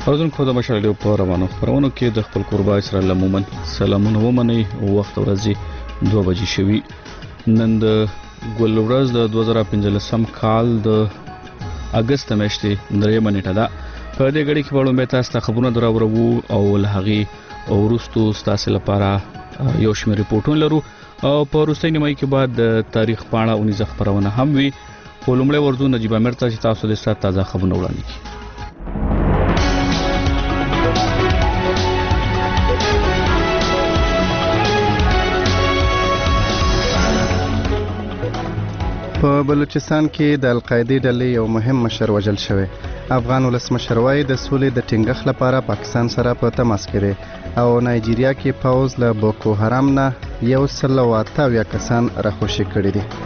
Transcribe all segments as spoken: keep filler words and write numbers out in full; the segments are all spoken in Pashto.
اوردونکو د مشال له په روانو خبرونو کې د خپل قربا اسرائیل عمومن سلامونه ومني وخت ورځي دوه بجې شوي. نن د ګل ورځ د دوه زره پنځلسم کال د اگست میاشتې درېمه نیټه ده. په دې غړي کې په لومړي تاسو ته خبرونه دراوړو او له هغې وروستو ستاسو لپاره یو شمېر ریپورتونه لرو او په وروستۍ نیمایي کې بعد د تاریخ پاڼه اونیزه خبرونه هم وي. په لومړي ورځو نجیب امیر ته چې تاسو د سات تازه خبرونه وړاندې کړي. په بلوچستان کې د القاعده ډلې یو مهم مشر وژل شوی. افغان ولسمشر وایي د سولې د ټینګښت لپاره پاکستان سره په تماس کې دی او نایجیریا کې پوز له بوکو حرام نه یو سل او اته اویا کسان راخوشي کړي دي.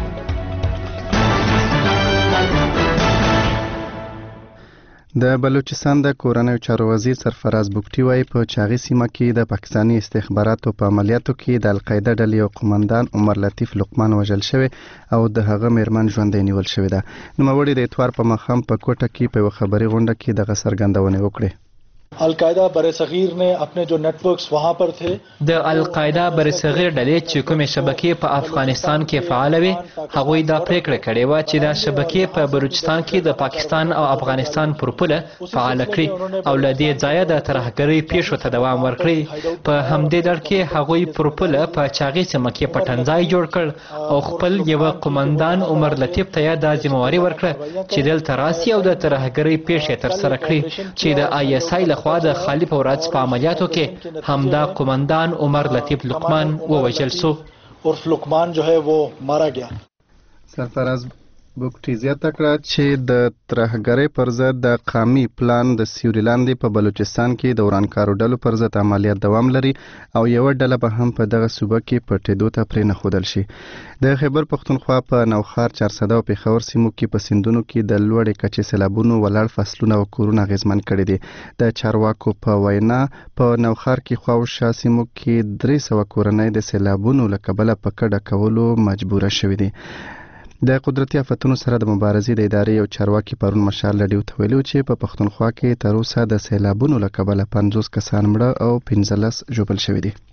د بلوچستان د کورنیو چارو وزیر سرفراز بوکټي وایي په چاغي سیمه کې د پاکستاني استخباراتو په عملیاتو کې د القاعده ډلې یو قومندان عمر لطیف لقمان وژل شوی او د هغه میرمن ژوندۍ نیول شوې ده. نوموړي د اتوار په ماښام په کوټه کې په یو خبري غونډه کې دغه څرګندونه وکړه. القاعده برصغیر نے اپنے جو نیٹ ورکس وہاں پر تھے د القاعده برصغیر ډلې چې کومې شبکې په افغانستان کې فعال وي هغوی دا پریکړه کړې و چې دا شبکې په بلوچستان کې د پاکستان او افغانستان پر پوله فعال کړي او له دې ځایه د ترهګرۍ پیښو ته دوام ورکړي. په همدې ډول کې هغوی پر پوله په چاغي سیمه کې پټنځای جوړ کړ او خپل یو قومندان عمر لطیف ته دا ذمہواری ورکړه چې دلته راسي او د ترهګرۍ پیښې ترسره کړي چې د آی اس آی خوا د خالی پورات په عملیاتو کې همدا قومندان عمر لطیف لقمان ووژل شو. عرف لقمان جو ہے وہ مارا گیا. سرفراز بوکټي زیاته کړه چې د ترهګرۍ پر ضد د قومي پلان د سیوري لاندې په بلوچستان کې د ورانکارو ډلو پر ضد عملیات دوام لري او یو ډله به هم په دغه صوبه کې پټېدو ته پرې نه ښودل شي. د خیبر پښتونخوا په نوخار چارسده او پېښور سیمو کې په سیندونو کې د لوړې کچې سیلابونو ولاړ فصلونه او کورونه اغېزمن کړي دي. د چارواکو په وینا په نوخار کې خواوشا سیمو کې درې سوه کورنۍ د سیلابونو له کبله په کډه کولو مجبوره شوي دي. د قدرتي آفتونو سره د مبارزې د ادارې یو چارواکي پرون مشال لډیو ته ویلي چې په پښتونخوا کې تر اوسه د سیلابونو له کبله پنځوس کسان مړه او پنځلس ژوبل شوي دي.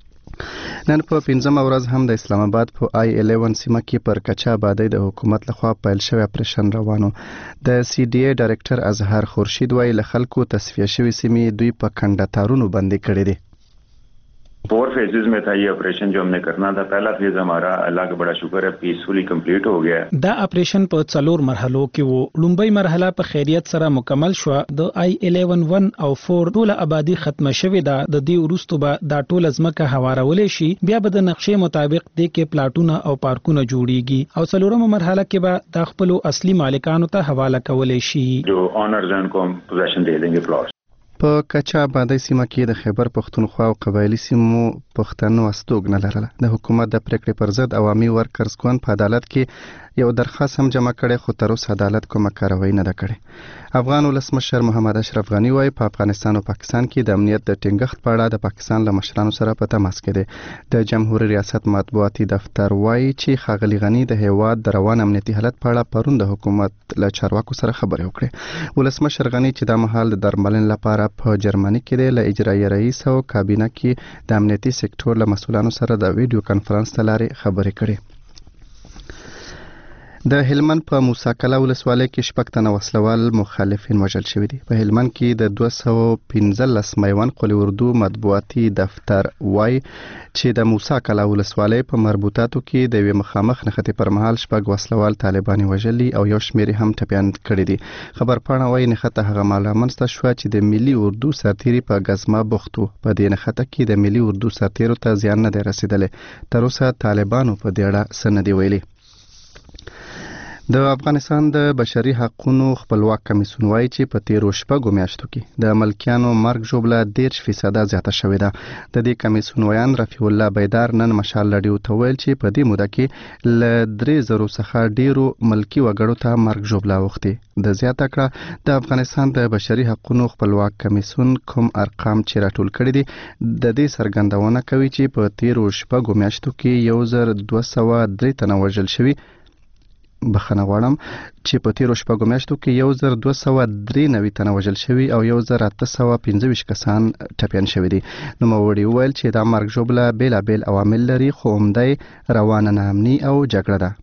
نن په پنځمه ورځ هم د اسلام آباد په آی الیون سیمه کې پر کچا آبادۍ د حکومت لخوا پیل شوی اپریشن روانو. د سی ډي ای ډایرکټر اظهر خورشید وایي له خلکو تصفیه شوي سیمې دوی په کنډه تارونو بندي کړي دي. Four phases में था ये ऑपरेशन जो हमने करना था. पहला फेज हमारा अल्लाह का बड़ा शुक्र है पीसफुली कंप्लीट हो गया है. دا اپریشن په څلور مرحلو کې وو. لومبۍ مرحله په خیریت سره مکمل شو. د آی الیون ون او فور ټول آبادی ختمه شوې ده. د دې وروسته به دا ټول ځمکه هوارولې شي. بیا به د نقشې مطابق د کې پلاټونه او پارکونه جوړیږي او څلورمه مرحله کې به د خپل اصلي مالکانو ته حواله کولې شي. जो ऑनर्स हैं उनको हम पोजीशन दे देंगे प्लॉट्स. په کچا آبادۍ سیمه کې د خیبر پښتونخوا او قبایلی سیمو پښتنو استوګنه لرله. د حکومت د پریکړې پر ضد عوامي ورکرز ګوند په عدالت کې یو درخواست هم جمع کړی خو تر اوسه عدالت کومه کاروایی نه ده کړې. افغان ولسمشر محمد اشرف غني وایي په افغانستان او پاکستان کې د امنیت د ټینګښت په اړه د پاکستان له مشرانو سره په تماس کې دی. د جمهوریت ریاست مطبوعاتي دفتر وایي چې ښاغلي غني د هیواد د روان امنیتي حالت په اړه پرون د حکومت له چارواکو سره خبرې وکړې. ولسمشر غني چې د مهال د درملنې لپاره په جرمني کې دی له اجرایي رئیس او کابینه کې د امنیتي سکتور له مسؤلانو سره د ویډیو کانفرنس ته لارې خبرې کړې. د هلمند په موسی کلا ولسوالۍ کې شپږ تنه وسلوال مخالفین وژل شوي دي. په هلمند کې د دوه سوه پنځلس میوند قل اردو مطبوعاتي دفتر وایي چې د موسی کلا ولسوالۍ په مربوطاتو کې د یوې مخامخ نښتې پر مهال شپږ وسلوال طالبان وژلي او یو شمېر هم ټپیان کړي دي. خبرپاڼه وایي نښته هغه مهال رامنځته شوه چې د ملي اردو سرتیري په ګزمه بوخت وو. په دې نښته کې د ملي اردو سرتیرو ته زیان نه دی رسېدلی. تر اوسه طالبانو په دې اړه څه نه دي ویلي. د افغانستان د بشري حقوقو خپلواک کمیسیون وایي چې په تیرو شپږو میاشتو کې د ملکیانو مرګ ژوبله دېرش فیصده زیاته شوې ده. د دې کمیسیون ویان رفیع الله بیدار نن مشال لډیو ته ویل چې په دې موده کې له درې زرو څخه ډیرو ملکي وګړو ته مرګ ژوبله اوښتې. د زیاته کړه د افغانستان د بشري حقوقو خپلواک کمیسیون کوم ارقام چې راټول کړي دي د دې څرګندونه کوي چې په تیرو شپږو میاشتو کې یو زر دوه سوه درې تنه وژل شوي بخښنه غواړم چې په تیرو شپږو میاشتو کې یو زر دوه سوه درې نوي تنه وژل شوي او یو زر اته سوه پنځه ویشت کسان ټپیان شوي دي. نوموړي وویل چې دا مرګ ژوبله بېلابېل عوامل لري خو عمده روانه ناامني او جګړه ده.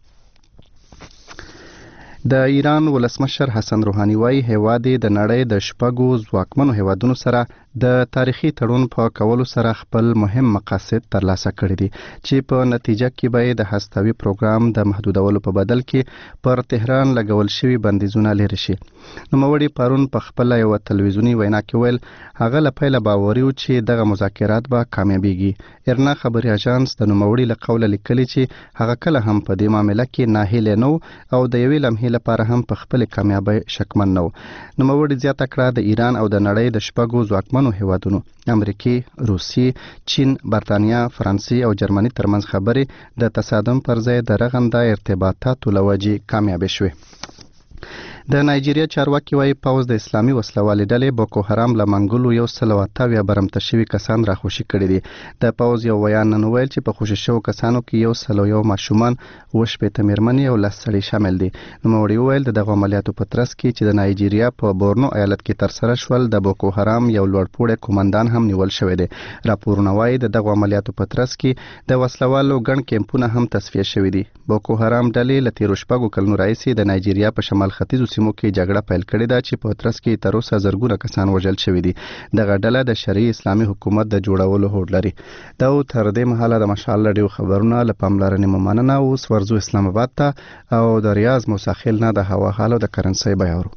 د ایران ولسمشر حسن روحاني وایي هیواد د نړۍ د شپږو ځواکمنو هیوادونو سره د تاریخي تړون په کولو سره خپل مهم مقاصد ترلاسه کړي دي چې په نتیجه کې به د هستوي پروګرام د محدودولو په بدل کې پر تهران لګول شوي بندیزونه لري شي. نوموړي پرون په خپل یو تلویزیونی وینا کې ویل هغه له پیله باوري و چې دغه مذاکرات به کامیابیږي. ایرنا خبري اژانس د نوموړي له قوله لیکلي چې هغه کله هم په دې معاملې کې ناهیلی نه او د یوې لمحې لپاره هم په خپل کامیابی شکمن نه و. نوموړي زیاته کړه د ایران او د نړۍ د شپږو ځواکمنو هیوادونو امریکې، روسیې، چین، برتانیا، فرانسې او جرمني ترمنځ خبرې د تصادم پر ځای د رغنده ارتباطاتو له وجې کامیابې شوې. د نایجیریا چارواکي وایي پوځ د اسلامي وسلوالې ډلې بوکو حرام له منګولو یو سل او اته اویا برمته شوي کسان راخوشي کړي دي. د پوځ یو ویان نن وویل چې په خوشي شوو کسانو کې یو سل او یو ماشومان، اووه شپېته مېرمنې او لس سړي شامل دي. نوموړي وویل د دغو عملیاتو په ترڅ کې چې د نایجیریا په بورنو ایالت کې ترسره شول د بوکو حرام یو لوړپوړی قومندان هم نیول شوی دی. راپورونه وایي د دغو عملیاتو په ترڅ کې د وسلوالو ګڼ کیمپونه هم تصفیه شوي دي. بوکو حرام ډلې له تیرو شپږو کلونو راهیسې د نایجیریا په شمال ختیځو سیمو کې جګړه پیل کړې ده چې په ترڅ کې تر اوسه زرګونه کسان وژل شوي دي. دغه ډله د شرعي اسلامي حکومت د جوړولو هوډ لري. دا تر دې مهاله د مشال رادیو خبرونه له پاملرنې مننه. اوس ورځو اسلام آباد ته او د ریاض موساخیل نه د هوا حال او د کرنسۍ بیاورو.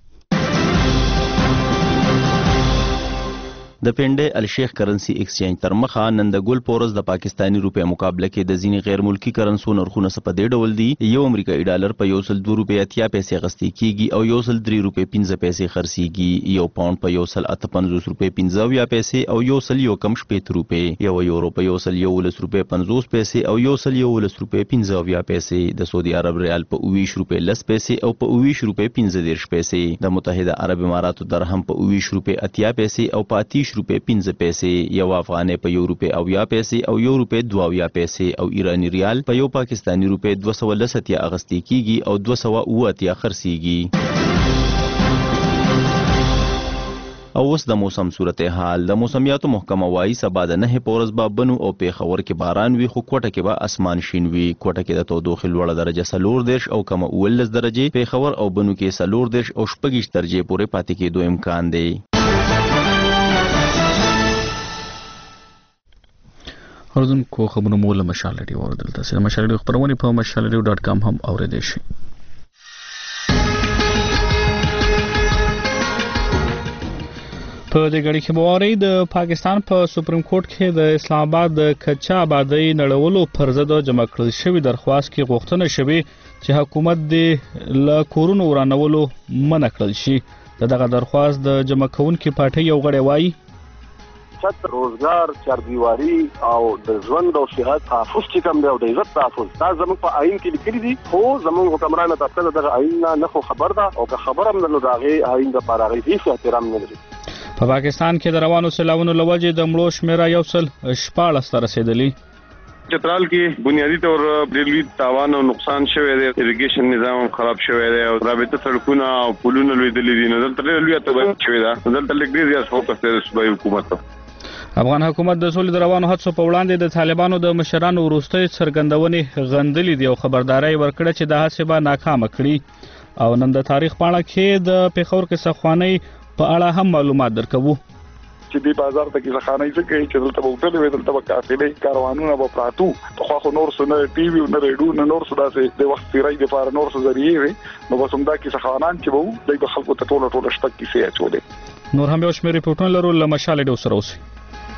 د پنډې الشیخ کرنسی ایکسچینج تر مخه نن د ګل پورس د پاکستانی روپیا مقابله کې د ځینې غیر ملکی کرنسو نرخونه څه په دې ډول دي. یو امریکایي ډالر په یو سل دوه روپۍ اتیا پیسې اخیستل کیږي او یو سل درې روپۍ پنځه پیسې خرڅیږي. یو پاونډ په یو سل اته پنځوس روپۍ پنځه اویا پیسې او یو سل یو کم شپېته روپۍ. یو یورو په یو سل یولس روپۍ پنځوس پیسې او یو سل یولس روپۍ پنځه اویا پیسې. د سعودي عرب ریال په اوویشت روپۍ لس پیسې او په اوویشت روپۍ پنځه دېرش پیسې. د متحده عرب اماراتو درهم په اوویشت روپۍ اتیا پیسې او په اتیشت روپۍ پنځه پیسې. یو افغانۍ په یو روپۍ اویا پیسې او یو روپۍ دوه اویا پیسې او ایرانی ریال په یو پاکستانی روپۍ دوه سوه لس اتیا اخیستل کیږي او دوه سوه اووه اتیا خرڅیږي. او اوس د موسم صورتحال. د موسمیاتو محکمه وایي سبا د نهه په ورځ به بنو او پیښور کې باران وي خو کوټه کې به اسمان شین وي. کوټه کې د تودوخې لوړه درجه څلور دېرش او کمه اوولس درجې، پیښور او بنو کې څلور دېرش او شپږویشت درجې پورې پاتې کېدو امکان دی. اوردونکو خبرونه مو له مشال رادیو اوریدل. تاسو د مشال رادیو خبرونه په مشال رادیو ډاټ کام هم اوریدئ شئ. په دې غړي کې بواري د پاکستان په سپریم کورټ کې د اسلام آباد د کچا آبادی نړولو پر ضد جمع کړل شوی درخواست کې غوښتنه شوی چې حکومت د له کورونو ورانولو منع کړل شي. دغه درخواست د جمع کونکو پارټي یو غړی وایي ست روزګار، چاردیواري او د ژوند او صحت تحفظ چې کوم دی او د عزت تحفظ دا زموږ په آئین کې لیکلي دي. خو زموږ حکمرانه طبقه دغه آئین نه خو خبر ده او که خبر هم نه دغه آئین د لپاره هیڅ احترام نه لري. په پاکستان کې د روانو سیلاونو لوجې د مړو شمیره یو سل شپاړس ته رسیدلی. چترال کې بنیادی طور ریلوي تاوان او نقصان شوی دی. اریګیشن نظام خراب شوی دی او رابطه سړکونه او پلونه لویدلي دي. نو دلته ریلوي تباہ شوی ده. دلته لږ ډیر زیات فوکس دی د صوبایي حکومت ته. افغان حکومت د سولې د روانو هڅو په وړاندې د طالبانو د مشرانو وروستۍ څرګندونې غندلې دي او خبرداري ورکړه چې د هڅې به ناکامه کړي. او نن د تاریخ پاڼه کې د پیښور کې سخوانۍ په اړه هم معلومات درکوو. چې د بازار ته کې ځخانه یې کوي چې دلته وټل وي دلته کافلې کاروانونه به پراتو په خو نور څه نه ټي وي نه ریډیو نه نور څه داسې د وخت تیرای د فار نور څه ذریعہ وي نو بس هم دا کې ځخانان چې وو د خلکو ته ټوله ټوله شپږ کیسې اچولې. نور هم یو شمېر ریپورټونه لرو له مشال ډو سره اوسئ.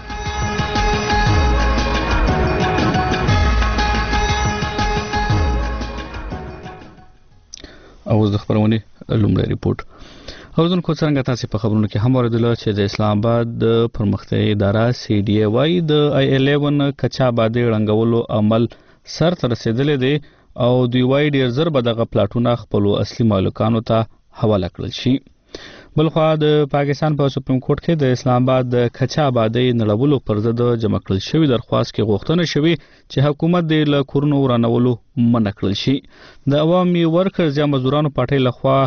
او د خبرونه لومړی ریپورت. اوردونکو څنګه تاسو په خبرونو کې هم اوریدل چې د اسلام آباد د پرمختیا اداره سی ډي ای وايي د آی ایل یازده کچا آبادی رنګولو عمل سر ته رسیدلی دی او دوی وايي ډیر زر به دغه پلاټونه خپل اصلي مالکانو ته حواله کړل شي. بلخوا د پاکستان په سپریم کورټ کې د اسلام آباد د کچا آبادی نړولو پر ضد جمع کړل شوی درخواست کې غوښتنه شوی چې حکومت د له کورونو ورانولو منع کړل شي. د عوامي ورکرز یا مزدورانو پارټۍ لخوا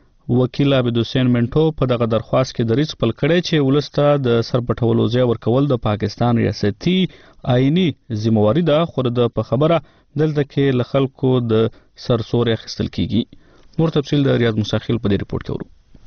وکیل عبد حسین منټو په دغه درخواست کې دریځ خپل کړی چې ولسته د سرپټولو ځای ورکول د پاکستان ریاستي آئینی ذمہواری ده، خو د په خبره دلته کې له خلکو د سرسوري اخیستل کیږي. نور تفصیل د ریاض مساخیل په دې ریپورت کې ورو.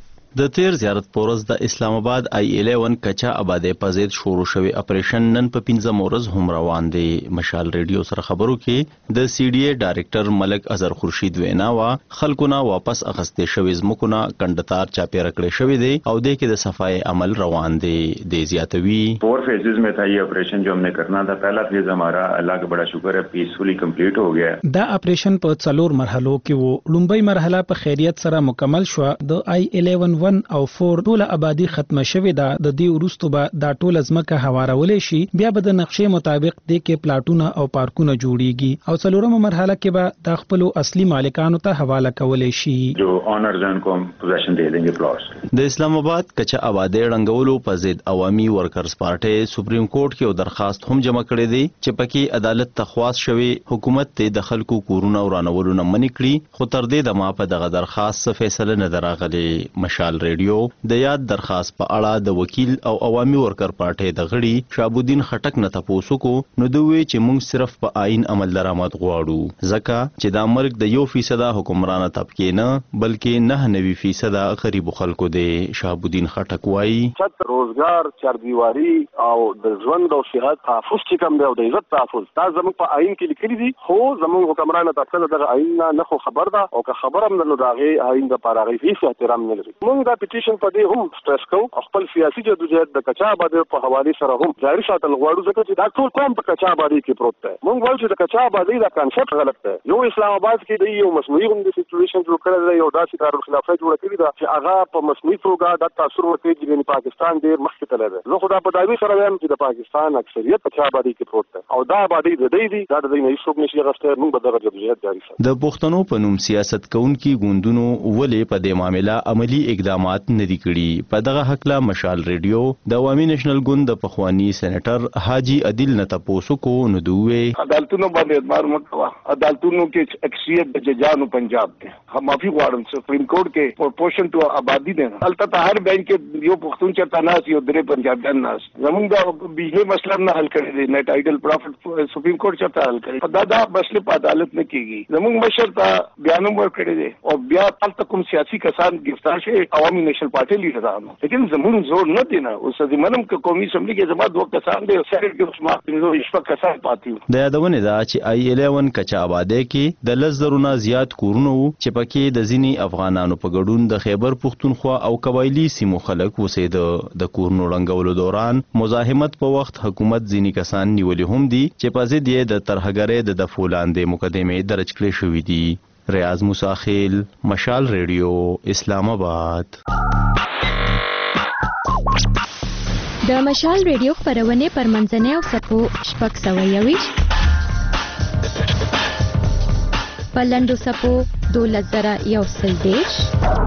د تیر زیارت پورز د اسلام آباد آی الیون کچا آبادی په ضد شروع شوی اپریشن نن په پنځم ورځ هم روان دی. مشال ریډیو سره خبرو کې د سی ډي ای ډایریکټر ملک اظهر خورشید وینا وا خلکونه واپس اخستې شوی زمکونه کندتار چاپیره کړی شوی دی او د کې د صفای عمل روان دی. د زیاتوی फोर फेजेस में था ये ऑपरेशन जो हमने करना था. पहला फेज हमारा अल्लाह का बड़ा शुक्र है पीसफुली कंप्लीट हो गया. دا اپریشن په څلور مرحلو کې وو. لومبۍ مرحله په خیریت سره مکمل شو. د آی الیون ون او فور ټول آبادی ختمه شوې ده. د دې وروسته به دا ټول ځمکه هوارولې شي. بیا به د نقشې مطابق د کې پلاټونه او پارکونه جوړیږي او څلورمه مرحله کې به د خپل اصلي مالکانو ته حواله کولې شي. जो ऑनर्स हैं उनको हम पोजीशन दे देंगे प्लॉट्स. د اسلام آباد کچا آبادی رنګولو په ضد عوامي ورکرز پارټي سپریم کورټ کې درخواست هم جمع کړی دی چې پکې عدالت تخواست شوی حکومت ته د خلکو کورونه ورانولو نه منع کړي، خو تر دې د ما په دغه درخواست څه فیصله نه دراغلي. مشال ریډیو د یاد درخواست په اړه د وکیل او عوامي ورکر پارټي د غړي شابودین خټک نه تاسو کو نو دوی چې موږ صرف په آئین عمل درآمد غواړو، ځکه چې دا ملک د یو فیصد حکمرانه طبقه نه بلکې نه نوي فیصد غریب خلکو دی. شابودین خټک وایي چې روزګار چاردیواری او د ژوند او صحت تحفظ چې کوم دی او د عزت تحفظ دا زموږ په آئین کې لیکلي دي، خو زموږ حکمرانه طبقه دغه آئین نه خو خبر ده او که خبر هم نه دغه آئین د پاره هیڅ احترام نه لري. موږ دا پټیشن په دې هم سټریس کوو خپل سیاسي جدوجہد د کچا آبادی په حواله سره هم جاري ساتل غواړو، ځکه چې دا ټول قوم په کچا آبادی کې پروت دی. موږ وایو چې د کچا آبادی دا کانسپټ غلط دی. یو اسلام آباد کې دی یو مصنوعي غونډه سچويشن جوړ کړی دی، یو داسې دارالخلافه جوړ کړی دی چې هغه په مصنوعي توګه د تاثیر ورکوي چې پاکستان ډیر مخکې تللی دی. زه خو دا په دعوی سره وایم چې د پاکستان اکثریت په کچا آبادی کې پروت دی او دا آبادی د دې دی دا د دې نه هیڅ نشي غوښتل. موږ به دغه جدوجہد جاري ساتو. د پښتنو په نوم سیاست کوونکي ګوندونو ولې په دې معاملې عملی اقدامات نه دي کړي. په دغه حقله مشال ریډیو د عوامي نېشنل ګوند د پخوانی سېنیټر حاجی عادل نه تاسو کو نو دوی عدالتونو باندې اعتبار مکوا. عدالتونو کې اکثریت د ججانو پنجاب ته هم معافي غواړم. سپریم کورټ کې پروپورشن ټو آبادی ده. البته هر بینک کې یو پښتون چرته ناس یو درې پنجابیان ناس. زمونږ د بجلی مسله نه حل کړی دی. نت آیډل پروفټ سپریم کورټ چرته حل کړی. دا دا مسله په عدالت نه کیږي. زمونږ مشر ته بیانوم ورکړی دی او بیا تل کوم سیاسي کسان گرفتار شي عوامي نېشنل پارټي لیډرانو، لیکن زمونږ زور نه دی نه. اوس د منم ک قومي اسمبلی کې زما دوه کسان دي او سېنات کې اوس ما پنځه شپږ کسان پاتې. د یادونه ده چې آی الیون کچا آبادی کې د لزرونه زیات کورونه چې پکې د ځینی افغانانو په ګډون د خیبر پښتونخوا او قبایلی سیمو خلک وسېده. د کورونو رنګولو دوران مزاحمت په وخت حکومت ځینی کسان نیولې هم دي چې په ضد یې د ترهګرۍ د دفولاندې مقدمه درج کړې شوې دي. ریاض مساخیل، مشال ریډیو، اسلام آباد. د مشال ریډیو خبرونه پر منځنۍ او سپو شپږ سوه یویشت پلندو سپو دولس زره یو سل دېرش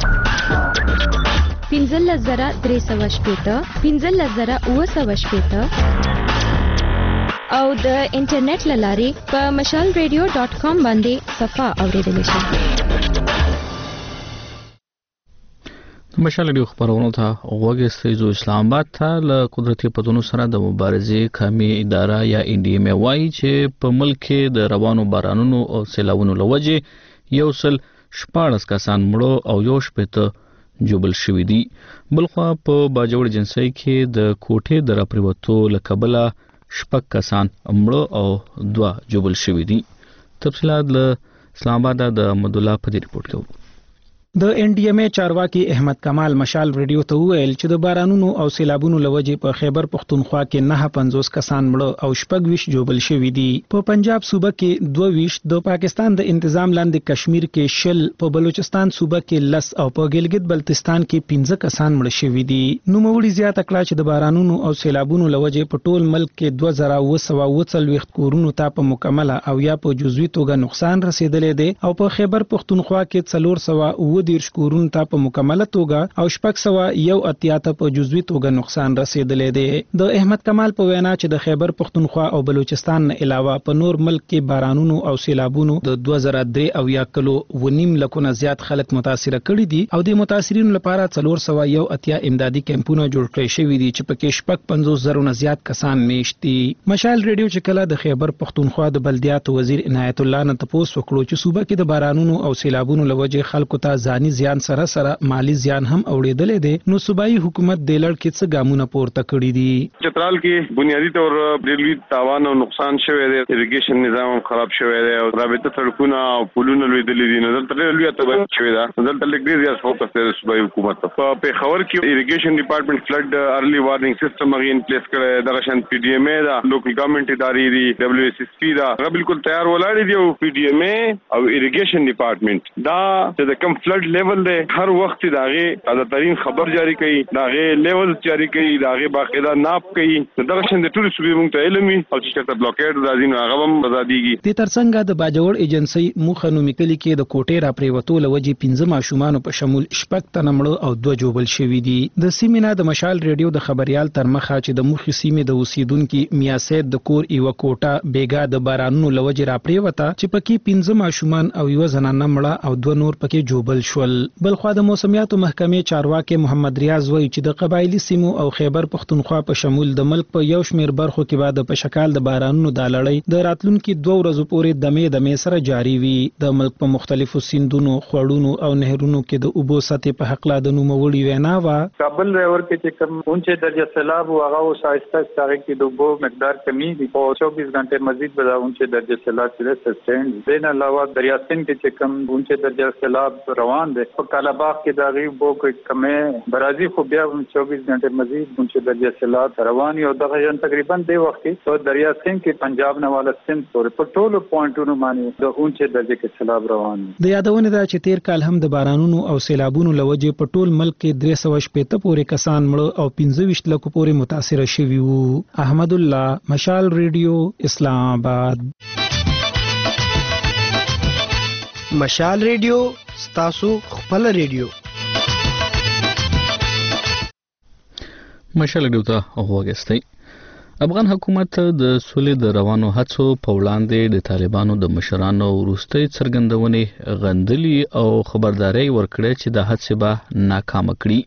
پنځلس زره درې سوه شپېته پنځلس زره اووه سوه شپېته او د انټرنیټ له لارې په مشال ریډیو ډاټ کام باندې صفحه اوریدلی شئ. مشال ریډیو خبرونو ته غوږ ایستئ. اسلام آباد ته له قدرتي پدونو سره د مبارزې قومي اداره یا ان ډي ایم وایي چې په ملک کې د روانو بارانونو او سیلاونو له وجې یو سل شپاړس کسان مړه او یو شپېته جوبل شوي دي. بلخوا په باجوړ جنسۍ کې د کوټې د راپریوتو له کبله شپږ کسان مړه او دوه جوبل شوي دي. تفصیلات له اسلام آباد د احمد الله په دې ریپورت کې. د ان ډي ایم چارواکي احمد کمال مشال ریډیو ته وویل چې د بارانونو او سیلابونو لوجې په خیبر پښتونخوا کې نه پنځوس کسان مړه او شپږ ویشت جوبل شوي دي. په پنجاب صوبه کې دوه ویشت، د پاکستان د انتظام لاندې کشمیر کې شل، په بلوچستان صوبه کې لس او په ګلګت بلتستان کې پنځه کسان مړه شوي دي. نوموړي زیاته کړه چې د بارانونو او سیلابونو لوجې په ټول ملک کې دوه زره اوه سوه اوه څلوېښت کورونو ته په مکمله او یا په جزوي توګه نقصان رسیدلی دی او په خیبر پښتونخوا کې څلور سوه اوه اوه دیرش کورونو ته په مکمله توګه او شپږ سوه یو اتیا ته په جزوي توګه نقصان رسیدلی دی. د احمد کمال په وینا چې د خیبر پښتونخوا او بلوچستان نه علاوه په نور ملک کې بارانونو او سیلابونو د دوه زره درې اویا کلو و نیم لکونه زیات خلک متاثره کړي دي او د متاثرینو لپاره څلور سوه یو اتیا امدادي کیمپونه جوړ کړي شوي دي چې پکې شپږ پنځوس زرونه زیات کسان میشت دي. مشال ریډیو چې کله د خیبر پښتونخوا د بلدیاتو وزیر عنایت الله نه تپوس وکړو چې صوبه کې د بارانونو او سیلابونو لوجه خلکو ته ځاني زیان سره سره مالی زیان هم اوړېدلې دي، نو صوبایي حکومت د لړ کې څه ګامونه پورته کړي دي. چترال کې بنیادی طور ریلوی تاوان او نقصان شوی دی، اریګیشن نظام خراب شوی دی او رابطه سړکونه او پلونه لویدلي دي. نو دلته لوی تباہي شوی دا، دلته لږ ډیر زیات فوکس دی صوبایي حکومت په پیښور کې اریګیشن ډپارټمنټ فلډ ارلی وارنینګ سیستم هغه ان پلیس کړی، دغه شان پی ډی ایم ای دا لوکل ګورنمنت ادارې دي، دبليو ایس ایس پی دا هغه بالکل تیار ولاړ دي او پی ډی ایم ای او اریګیشن ډپارټمنټ دا چې کم فلډ لیول دی هر وخت داغه تازه ترين خبر جاری کوي، داغه لیول جاری کوي، داغه باقاعده ناپ کوي. دغه شند ټول صوبې مونږ ته علمي او چې ته بلاکېټ راځي نو هغه هم آزاديږي. د ترڅنګ د باجوړ ایجنسی موخه نو مکلی کې د کوټې را پریوتو لوجي پنځه ماشومان په شمول شپږ تنمړو او دوه جوبل شوی دي. د سیمینا د مشال ریډیو د خبريال تر مخه چې د مخې سیمې د اوسیدونکو میاسید د کور یو کوټه بیګا د بارانونو لوجي را پریوته چې پکې پنځه ماشومان او یو زنانه مړه او دوه نور پکې جوبل شول. بلخو د موسمیاتو محکمې چارواکي محمد ریاض وایي چې د قبایلی سیمو او خیبر پښتونخوا په شمول د ملک په یو شمیر برخو کې بعد په شکال د بارانونو د لړۍ د راتلونکو دوه ورځو پورې دمه دمه سره جاری وي. د ملک په مختلفو سیندونو، خوړونو او نهرونو کې د اوبو سطح په حق لا د نوموړي وینا وا کابل ریور کې چې کوم اونچه درجه سیلاب او هغه شایسته ستاره کې د اوبو مقدار کمی دي او چوبیس غنټه مزید به دا اونچه درجه سیلاب کې سسټین دي. نه علاوه دریا سند کې چې کوم اونچه درجه سیلاب روان دي په کالاباغ کې دا غي بو کې کمه برازي خو بیا چوبیس غنټه مزید اونچه درجه سیلاب روان یو دغه جن تقریبا د وخت کې تو دریا سند کې پنجاب نه والا سند پورې په ټولو پوینټونو باندې د اونچه درجه کې سیلاب روان دي. د یادونه دا چې تیر کال هم د بارانونو او سیلابونو لوجه په ټول ملک کې درې سوه شپېته پورې کسان مړه او پنځه ویشت لکو پورې متاثر شوي وو. احمد الله، مشال ریډیو، اسلام آباد. مشال ریډیو ستاسو خپل ریډیو. مشال ریډیو ته وګورئ. افغان حکومت د سولې د روانو هڅو په وړاندې د طالبانو د مشرانو وروستۍ څرګندونې غندلي او خبرداري ورکړې چې د هڅې به ناکام کړي.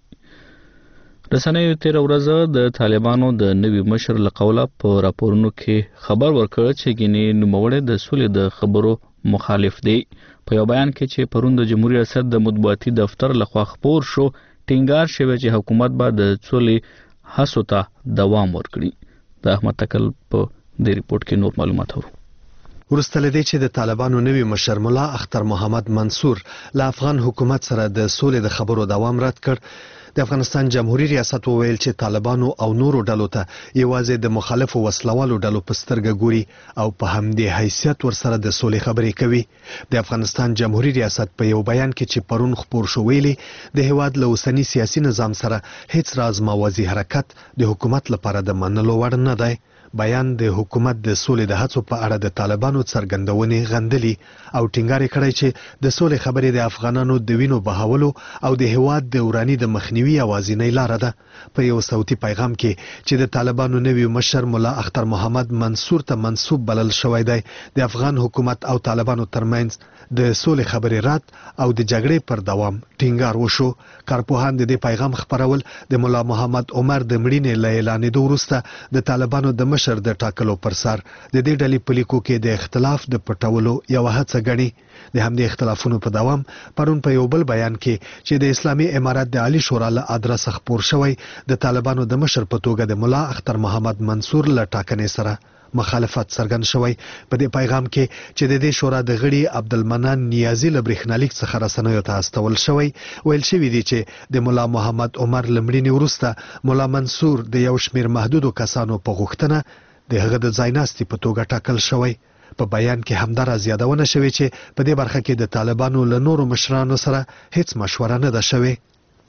رسنیو تیر ورځ د طالبانو د نوي مشر له قوله په راپورونو کې خبر ورکړ چې ګینې نوموړی د سولې د خبرو مخالف دی. په یو بیان کې چې پرون د جمهوریت ریاست د مطبوعاتي دفتر لخوا خبر شو، ټینګار شوی چې حکومت به د سولې هڅو ته دوام ورکړي. د احمد تکل په دې ریپورت کې نور معلومات ورو. ورسته لدی چې د طالبانو نوی مشر مولا اختر محمد منصور له افغان حکومت سره د سولې د خبرو دوام رد کړ، د افغانستان جمهوریت ریاست وویل چې طالبانو او نورو ډلو ته یوازې د مخالفو وسلوالو ډلو په سترګه ګوري او په همدې حیثیت ورسره د سولې خبرې کوي. د افغانستان جمهوریت ریاست په یو بیان کې چې پرون خپور شو ویلي د هیواد له اوسني سیاسي نظام سره هیڅ راز موازي حرکت د حکومت لپاره د منلو وړ نه دی. بیان د حکومت د سولې د هڅو په اړه د طالبانو څرګندونې غندلي او ټینګار کړی چې د سولې خبرې د افغانانو د وینو بهولو او د هیواد د ورانی د مخنیوي اوازینۍ لار ده. په یو صوتي پیغام کې چې د طالبانو نوی مشر مولا اختر محمد منصور ته منسوب بلل شوی دی، د افغان حکومت او طالبانو ترمنځ د سولې خبرې رد او د جګړې پر دوام ټینګار وشو. کارپوهان د دې پیغام خبرول د مولا محمد عمر د مړینې له اعلانېدو وروسته د طالبانو د مشر د ټاکلو پر سر د دې ډلې په لیکو کې د اختلاف د پټولو یو هڅه ګڼي. د همدې اختلافونو په دوام پرون په یو بل بیان کې چې د اسلامي امارات د عالی شورا له ادرس خبر شوی د طالبانو د مشر په توګه د مولا اختر محمد منصور له ټاکنې سره مخالفت څرګند شوی. په دې پیغام کې چې د دې شورا د غړي عبدالمنان نیازی له برېښنالیک څخه رسنیو ته استول شوی، ویل شوی دی چې د مولا محمد عمر له مړینې وروسته مولا منصور د یو شمېر محدودو کسانو په غوښتنه د هغه د ځایناستي په توګه ټاکل شوی. په بیان کې همداراز یادونه شوې چې په دې برخه کې د طالبانو له نورو مشرانو سره هیڅ مشوره نه ده شوې.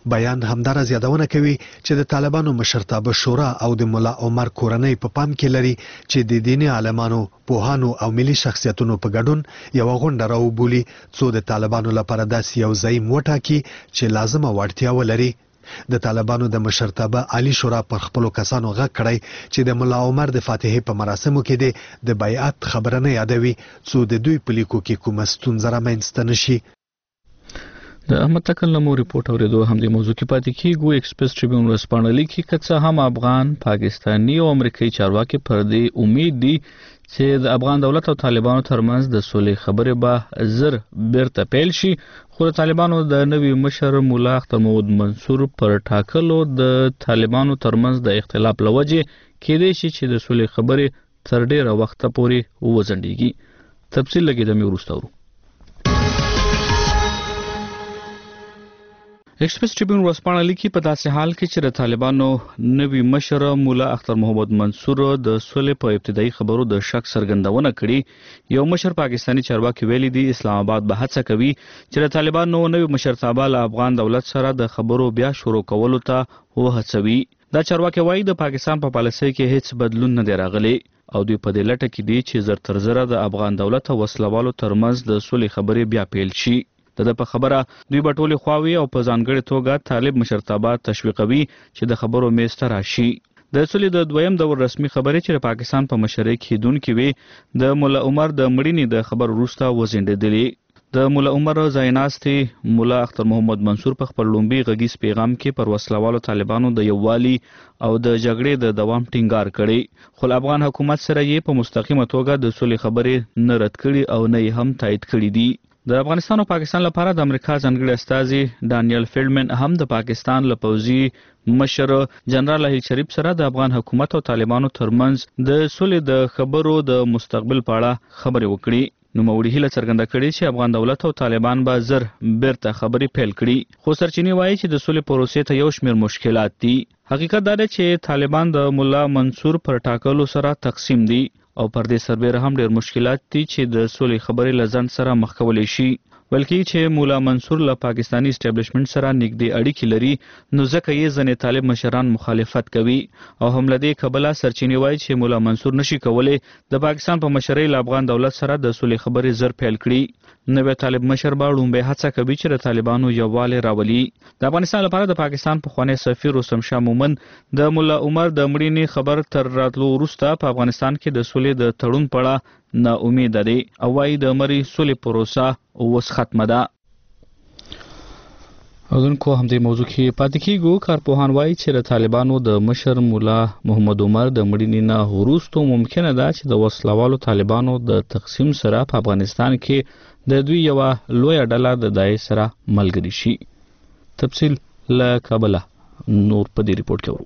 بیان همدار زیادونه کوي چې د طالبانو مشرتابه شورا او د مولا عمر کورنۍ په پام کې لري چې د دیني عالمانو، پوهانو او ملي شخصیتونو په ګډون یو غونډه راوبولي څو د طالبانو لپاره داسې یو ځای وټاکي چې لازمه وړتیا ولري. د طالبانو د مشرتابه عالی شورا پر خپل کسانو غږ کړی چې د مولا عمر د فاتحې په مراسمو کې د بیعت خبره نه یادوي څو د دوی په لیکو کې کومه ستونزه رامنځته نشي. د احمد تکل نمو ریپورت اوریدو هم د موضوع کې پاتې کیږو. ایکسپریس ټریبیون ورسپانه لیکي که څه هم افغان، پاکستانی او امریکایي چارواکي پر دې امید دي چې د افغان دولت او طالبانو ترمنځ د سولې خبرې به زر بیرته پیل شي، خو د طالبانو د نوي مشر مولا اختر محمد منصور پر ټاکلو د طالبانو ترمنځ د اختلاف لوجې کېدای شي چې د سولې خبرې تر ډیره وخته پورې وځنډيږي. تفصیل لګیدم یې وروسته ورو. ایکسپریس ټریبیون ورسپانه لیکي په داسې حال کې چې د طالبانو نوي مشر مولا اختر محمد منصور د سولې په ابتدایي خبرو د شک څرګندونه کړې، یو مشر پاکستانی چارواکي ویلي دی اسلام آباد به هڅه کوي چې د طالبانو نوي مشرتابه له افغان دولت سره د خبرو بیا شروع کولو ته وهڅوي. دا چارواکي وایي د پاکستان په پالیسۍ کې هیڅ بدلون نه دی راغلی او دوی په دې لټه کې دي چې زر تر زره د افغان دولت او وسلوالو ترمنځ د سولې خبرې بیا پیل شي. د په خبره دوی په ټولې خواوې او په ځانګړې توګه طالب مشرتابه تشویقوي چې د خبرو میز ته راشي. د سولې د دویم دور رسمي خبرې چې د پاکستان په مشرۍ کېدونکې وي د مولا عمر د مړینې د خبر وروسته وځنډېدلې. د مولا عمر ځایناستې مولا اختر محمد منصور په خپل لومبي غږیز پیغام کې پر وسلوالو طالبانو د یووالي او د جګړې د دوام ټینګار کړی، خو افغان حکومت سره یې په مستقیمه توګه د سولې خبرې نه رد کړي او نه یې هم تایید کړي دي. د افغانستان او پاکستان لپاره د امریکا ځانګړي استازي ډانیل فیلډمن هم د پاکستان له پوځي مشر جنرال اهیل شریف سره د افغان حکومت او طالبانو ترمنځ د سولې د خبرو د مستقبل په اړه خبرې وکړي. نوموړي هیله څرګنده کړې چې افغان دولت او طالبان به زر بیرته خبرې پیل کړي، خو سرچینې وایي چې د سولې پروسې ته یو شمېر مشکلات دي. حقیقت دا دی چې طالبان د مولا منصور پر ټاکلو سره تقسیم دي او پر دې سربېره هم ډېر مشکلات دي چې د سولې خبرې له ځنډ سره مخ کولی شي، بلکې چې مولا منصور له پاکستانی اسټابلیشمنټ سره نږدې اړیکې لري نو ځکه یې ځینې طالب مشران مخالفت کوي او هم له دې کبله سرچینې وایي چې مولا منصور نشي کولی د پاکستان په مشرۍ له افغان دولت سره د سولې خبرې زر پیل کړي. نوی طالب مشر به لومړی هڅه کوي چې د طالبانو یووالی راولي. د افغانستان لپاره د پاکستان پخوانی سفیر رستم شاه مومن د مولا عمر د مړینې خبر تر راتلو وروسته په افغانستان کې د سولې د تړون په اړه نا امید دی او وايي د مری سولې پروسه اوس ختمه ده. اذنکو هم دې موضوع کې پاتې کیږو. کارپوهان وايي چې د طالبانو د مشر مولا محمد عمر د مړینې نه وروسته ممکنه ده چې د وسلوالو طالبانو د تقسیم سره په افغانستان کې د دوی یو لویه ډله د داعش سره ملګری شي. تفصیل له کابل نور په دې ریپورت کې ورو.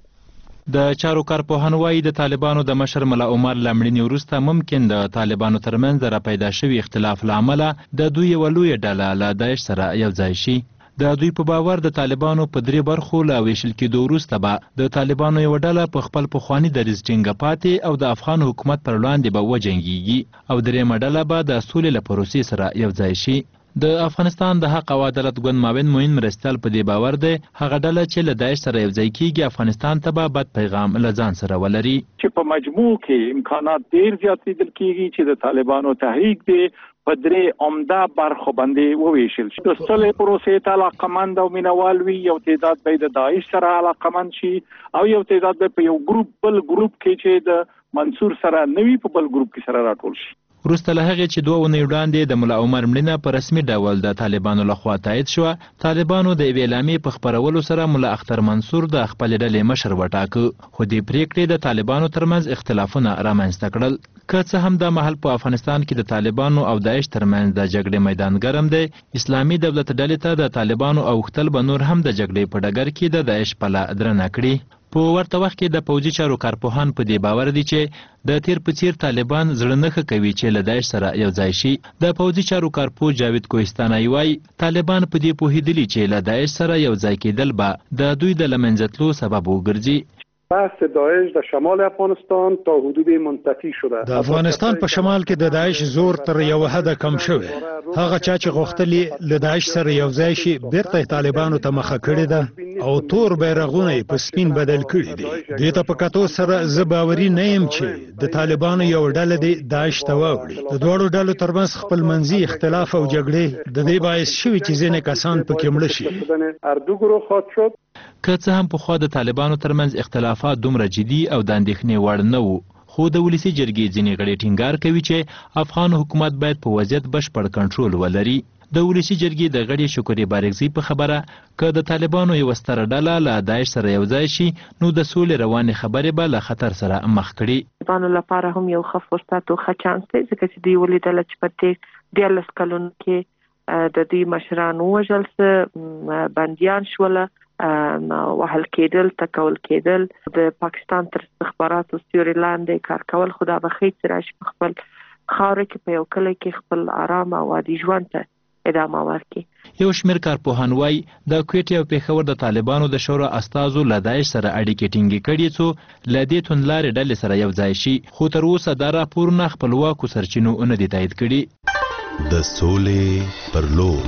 د چارو کارپوهان وایي د طالبانو د مشر مولا عمر له مړینې وروسته ممکن د طالبانو ترمنځ د راپیدا شوي اختلاف له امله د دوی یوه لویه ډله له داعش سره یو ځای شي. د دوی په باور د طالبانو په درې برخو له ویشل کېدو وروسته به د طالبانو یوه ډله په خپل پخواني دریځ ټینګه پاتې او د افغان حکومت پر وړاندې به وجنګېږي او درېیمه ډله به د سولې له پروسې سره یو ځای شي. د افغانستان د حق او عدالت ګوند معاون معین مرستیال په دې باور دی هغه ډله چې له داعش سره یو ځای کېږي افغانستان ته به بد پیغام له ځان سره ولري. چې په مجموع کې امکانات ډېر زیات لیدل کېږي چې د طالبانو تحریک دی په درې عمده برخو باندې وویشل شي. د سولې پروسې ته علاقمند او مینوال وي، یو تعداد به د داعش سره علاقمند شي او یو تعداد به په یو ګروپ بل ګروپ کې چې د منصور سره نوي په بل ګروپ کې سره راټول شي. وروسته له هغې چې دوه اونۍ وړاندې د مولا عمر مړینه په رسمي ډول د طالبانو لخوا تایید شوه، طالبانو د یوې اعلامیې په خپرولو سره مولا اختر منصور د خپلې ډلې مشر وټاکه، خو دې پریکړې د طالبانو ترمنځ اختلافونه رامنځته کړل. که څه هم دا مهال په افغانستان کې د طالبانو او داعش ترمنځ د جګړې میدان ګرم دی، اسلامي دولت ډلې ته د طالبانو اوښتل به نور هم د جګړې په ډګر کې د داعش پله درنه کړي. په ورته وخت کې د پوځي چارو کارپوهان په دې باور دي چې د تیر په څیر طالبان زړه نه ښه کوي چې له داعش سره یو ځای شي. د پوځي چارو کارپوه جاوید کوهستاني وایي طالبان په دې پوهېدلي چې له داعش سره یو ځای کېدل به د دوی د له منځه تلو سبب وګرځي. بحث داعش در شمال افغانستان تا حدود منتفی شده. د افغانستان په شمال کې د داعش زور تر یو حد کم شوی. هغه چا چې غوښتلی له داعش سره یو ځای شي بیرته طالبانو ته مخه کړې ده. او تور بیرغونه په سپین بدل کړي دي. دې ته په کتو سره زه باوري نه یم چې د طالبانو یو ډله دی داعش ته واوړي. د دواړو ډلو ترمنځ خپلمنځي اختلاف او جګړې د دې باعث شوي چې ځینې کسان پکې مړه شي. که څه هم پخوا د طالبانو ترمنځ اختلافات دومره جدي او د اندېښنې وړ نه وو، خو د ولسي جرګې ځینې غړي ټینګار کوي چې افغان حکومت باید په وضعیت بشپړ کنټرول ولري. د ولسي جرګې د غړي شکرې بارګزي په خبره که د طالبانو یو ستره ډله له داعش سره یو ځای شي نو د سولې روانې خبرې به له خطر سره مخ کړي. طالبانو لپاره هم یو ښه فرصت او ښه چانس دی ځکه چې دوی ولیدله چې په تېر دیارلس کلونو کې د دوی مشران ووژل څه بندیان شوله، وهل کېدل، ټکول کېدل، د پاکستان تر استخباراتو سیوري لاندې کار کول. خو دا به ښه چې راشي په خپل خاوره کې په یو کلي کې خپل آرام او عادي ژوند ته ادامه ورکړي. یو شمېر کارپوهان وایي د کوټې او پېښور د طالبانو د شورا استازو له داعش سره اړیکې ټینګې کړي څو له دې توندلارې ډلې سره یو ځای شي، خو تر اوسه دا راپورونه خپلواکو سرچینو نه دي تایید کړي. د سولې پر لور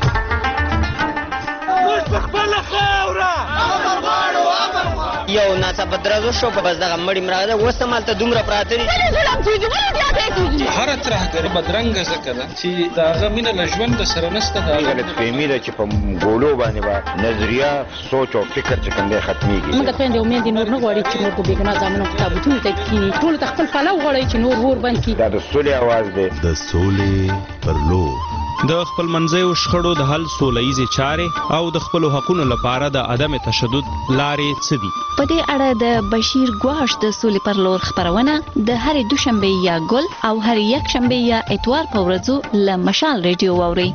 یو ناڅاپه درزو شو په بس دغه مړی مراده اوس هم هلته دومره پراته دي. هره ترهګري بدرنګه ځکه ده چې د هغه مینه له ژونده سره نشته. دا غلطفهمي ده چې په ګولو باندې به نظریه سوچ او فکر چې کوم دی ختمیږي. موږ د خویندې امید نور نه غواړي چې نور په بېګناه زامنو په تابوتونو ته کښېني. ټولو ته خپل پلو غواړي چې نور اور بند کړي. دا د سولې اواز دی. د سولې پر لور د خپلمنځیو شخړو د حل سوله ییزې چارې او د خپلو حقونو لپاره د عدم تشدد لارې څه دي؟ په دې اړه د بشیر ګواش د سولې پر لور خپرونه د هرې دوشنبې یا ګل او هرې یکشنبې یا اتوار په ورځو له مشال ریډیو واورئ.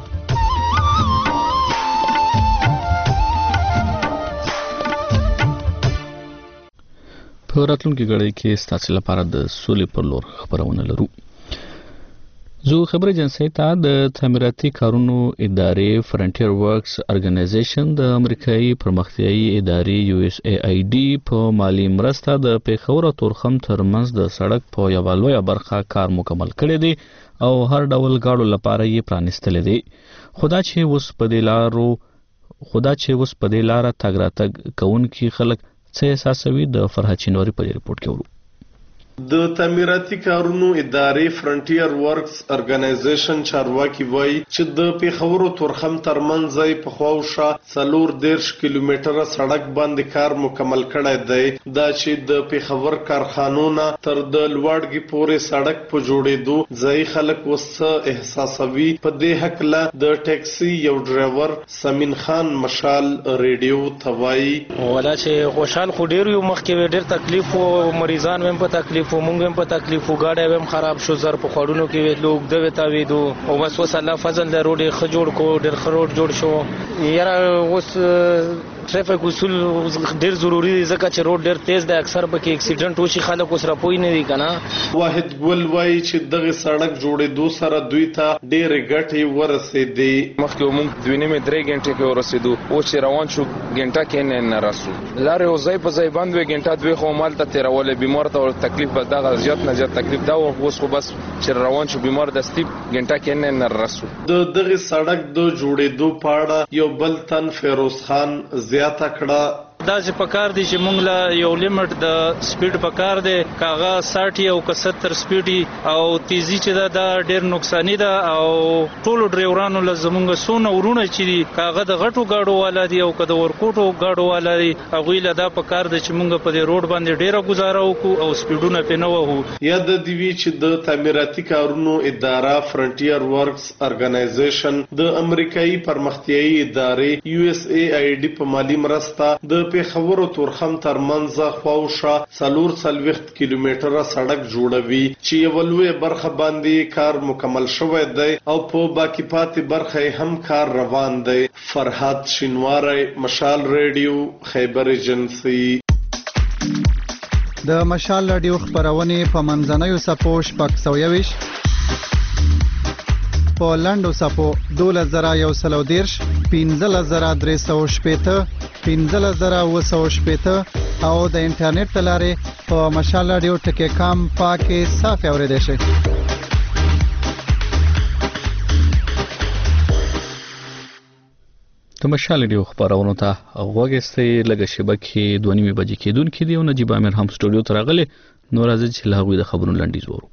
په راتلونکي غړي کې ستاسو لپاره د سولې پر لور خبرونه لرو. زو خبر ایجنسی ته د تعمیراتي کارونو ادارې فرنټیر ورکس ارګنایزیشن د امریکایي پرمختیایي ادارې یو اس ای آی ډي په مالی مرسته د پیښور او تورخم ترمنځ د سړک په یوه لویه برخه کار مکمل کړی دی او هر ډول گاډو لپاره یې پرانیستلی دی. خدا چې اوس په دې لارو خدا چې اوس په دې لاره تګ راتګ کوونکي خلک څه احساسوي د فرحت چینوري په ریپورت کې ورو. د تعمیراتي کارونو ادارې فرنټیر ورکس ارګنایزیشن چارواکي وایي چې د پیښور او تورخم ترمنځ ځای په خواوشا څلور دیرش کیلومتره سړک باندې کار مکمل کړی دی. دا چې د پیښور کارخانونه تر د لوړګي پورې سړک په جوړېدو ځای خلک وسه احساسوي. په دې هکله د ټیکسي یو ډرایور سمین خان مشال ریډیو ته وایي ولا چې خوشحال خو ډیر یو مخکې ډیر تکلیف او مریضان هم په تکلیف و مونږ هم په تکلیف و ګاډی هم خراب شو زر په خوړونو کې ویلو اوږده وتاوېدو او بس اوس الله فضل دی روډ یې ښه جوړ کړو ډېر ښه روډ جوړ شو. یاره اوس ټریفک اصول ډېر ضروري دي ځکه چې روډ ډېر تیز دی اکثر پکې اکسیډنټ وشي خلک اوس راپوی نه دي که نه. واحد ګل وایي چې دغه سړک جوړېدو سره دوی ته ډېرې ګټې ورسېدې. مخکې مونږ دوه نیمې درې ګنټې کې ورسېدو اوس چې روان شو ګنټه کې نه نه راسو لارې او ځای په ځای باندې وې ګنټه دوی خو مالته تېرولې بیمار ته تکلیف به دغه زیات نه زیات تکلیف دا اوس خو بس چې روان شو بیمار دستي ګنټه کې نه نه راسو. د دغه سړک د جوړېدو په اړه یو بل تن فیروز خان زیاته کړه دا چې پکار دی چې مونږ له یو لیمټ د سپیډ پکار دی کاغه ساٹھ او ستر سپیډ او تیزی چې دا د ډیر نقصانی ده او ټول ډرایورانو له زمونږ سونه ورونه چې کاغه د غټو گاډو والا دی او کده ورکوټو گاډو والا دی هغه له دا پکار دی چې مونږ په دې روډ باندې ډیره گزاره وکړو او سپیډونه پنه وو. یا د دیوی چې د تعمیراتي کارونو اداره فرنټیر ورکس ارګنایزیشن د امریکایي پرمختیایي ادارې یو اس ای آی ډي په مالی مرسته د پیښور او تورخم ترمنځ خواوشا څلور څلوېښت کیلومتره سړک جوړوي چې یو لوی برخه باندې کار مکمل شوی دی او په باقی پاتې برخه هم کار روان دی. فرحات شینواری مشال ریډیو خیبر ایجنسی. د مشال رادیو خبرونه په منځنوي سپو شپږ سوه یویشت په لاندو سپو دولس زره یو سل او دیرش پنځلس زره درې سوه شپېته پنځلس زره اوه سوه شپېته او د انټرنیټ له لارې په مشال رادیو ټکی کام پاکې صافې اورېدی شئ. د مشال ریډیو خبرونه ته غوږی لګه شبکې دوه نیمې بجې کېدونکې دی او نجیب امیر هم سټوډیو ته راغلی نو راځي چې له هغوی د خبرونو لنډیز وورو.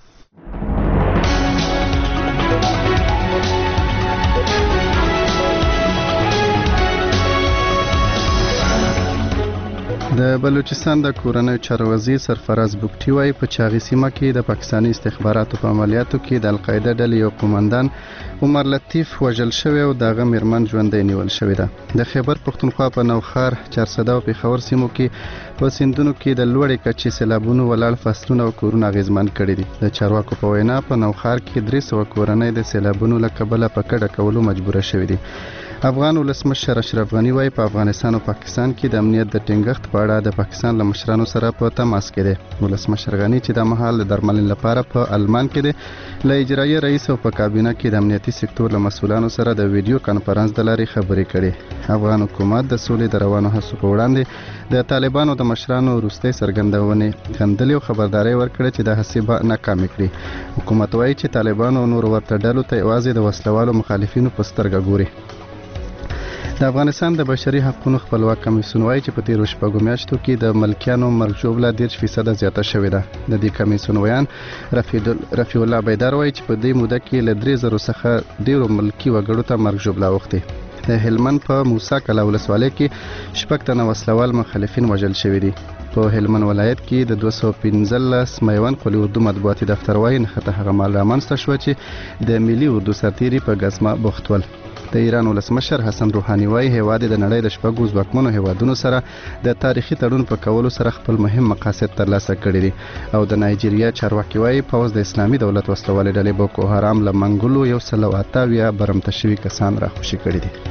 د بلوچستان د کورنیو چارو وزیر سرفراز بوکټي وايي په چاغي سیمه کې د پاکستاني استخباراتو په عملیاتو کې د القاعده ډلې یو قومندان عمر لطیف وژل شوی او دغه میرمن ژوندۍ نیول شوې ده. د خیبر پښتونخوا په نوخار چارسده او پېښور سیمو کې په سیندونو کې د لوړې کچې سیلابونو ولاړ فصلونه او کورونه اغیزمن کړي دي. د چارواکو په وینا په نوخار کې درې سوه کورنۍ د سیلابونو له کبله په کډه کولو مجبوره شوې دي. افغان ولسمشر اشرف غنی وايي په افغانستان او پاکستان کې د امنیت د ټینګښت په اړه د پاکستان له مشرانو سره په تماس کې دی. ولسمشر غنی چې د مهال د درملنې لپاره په المان کې دی له اجرایي رئیس او په کابینه کې د امنیتي سکتور له مسولانو سره د ویډیو کانفرنس د لارې خبرې کړي. افغان حکومت د سولې د روانو هڅو په وړاندې د طالبانو د مشرانو وروستۍ څرګندونې خندلې او خبرداري ورکړه چې د هڅې به ناکامې کړي. حکومت وايي چې طالبانو نور ورته ډلو ته یوازې د وسلوالو مخالفینو په سترګه ګوري. د افغانستان د بشري حقوقو خپلواک کمیسیون وايي چې په تیرو شپږو میاشتو کې د ملکیانو مرګ ژوبله دېرش فیصده زیاته شوې ده. د دې کمیسیون ویان رفیع الله بیدار وايي چې په دې موده کې له درې زرو څخه ډیرو ملکي وګړو ته مرګ ژوبله اوښتې. د هلمند په موسی کلا ولسوالۍ کې شپږ تنه وسلوال مخالفین وژل شوي دي. په هلمند ولایت کې د دوه سوه پنځلس میوند قلي اردو مطبوعاتي دفتر وايي نښته هغه مهال رامنځته شوه چې د ملي اردو سرتیري په ګزمه بوخت ول. د ایران ولسمشر حسن روحاني وايي هیواد د نړۍ د شپږو ځواکمنو هیوادونو سره د تاریخي تړون په کولو سره خپل مهم مقاصد ترلاسه کړي دي. او د نایجیریا چارواکي وايي پوځ د اسلامي دولت وسلوالې ډلې بوکو حرام له منګلو یو سل او اته اویا برمته شوي کسان راخوشي کړي دي.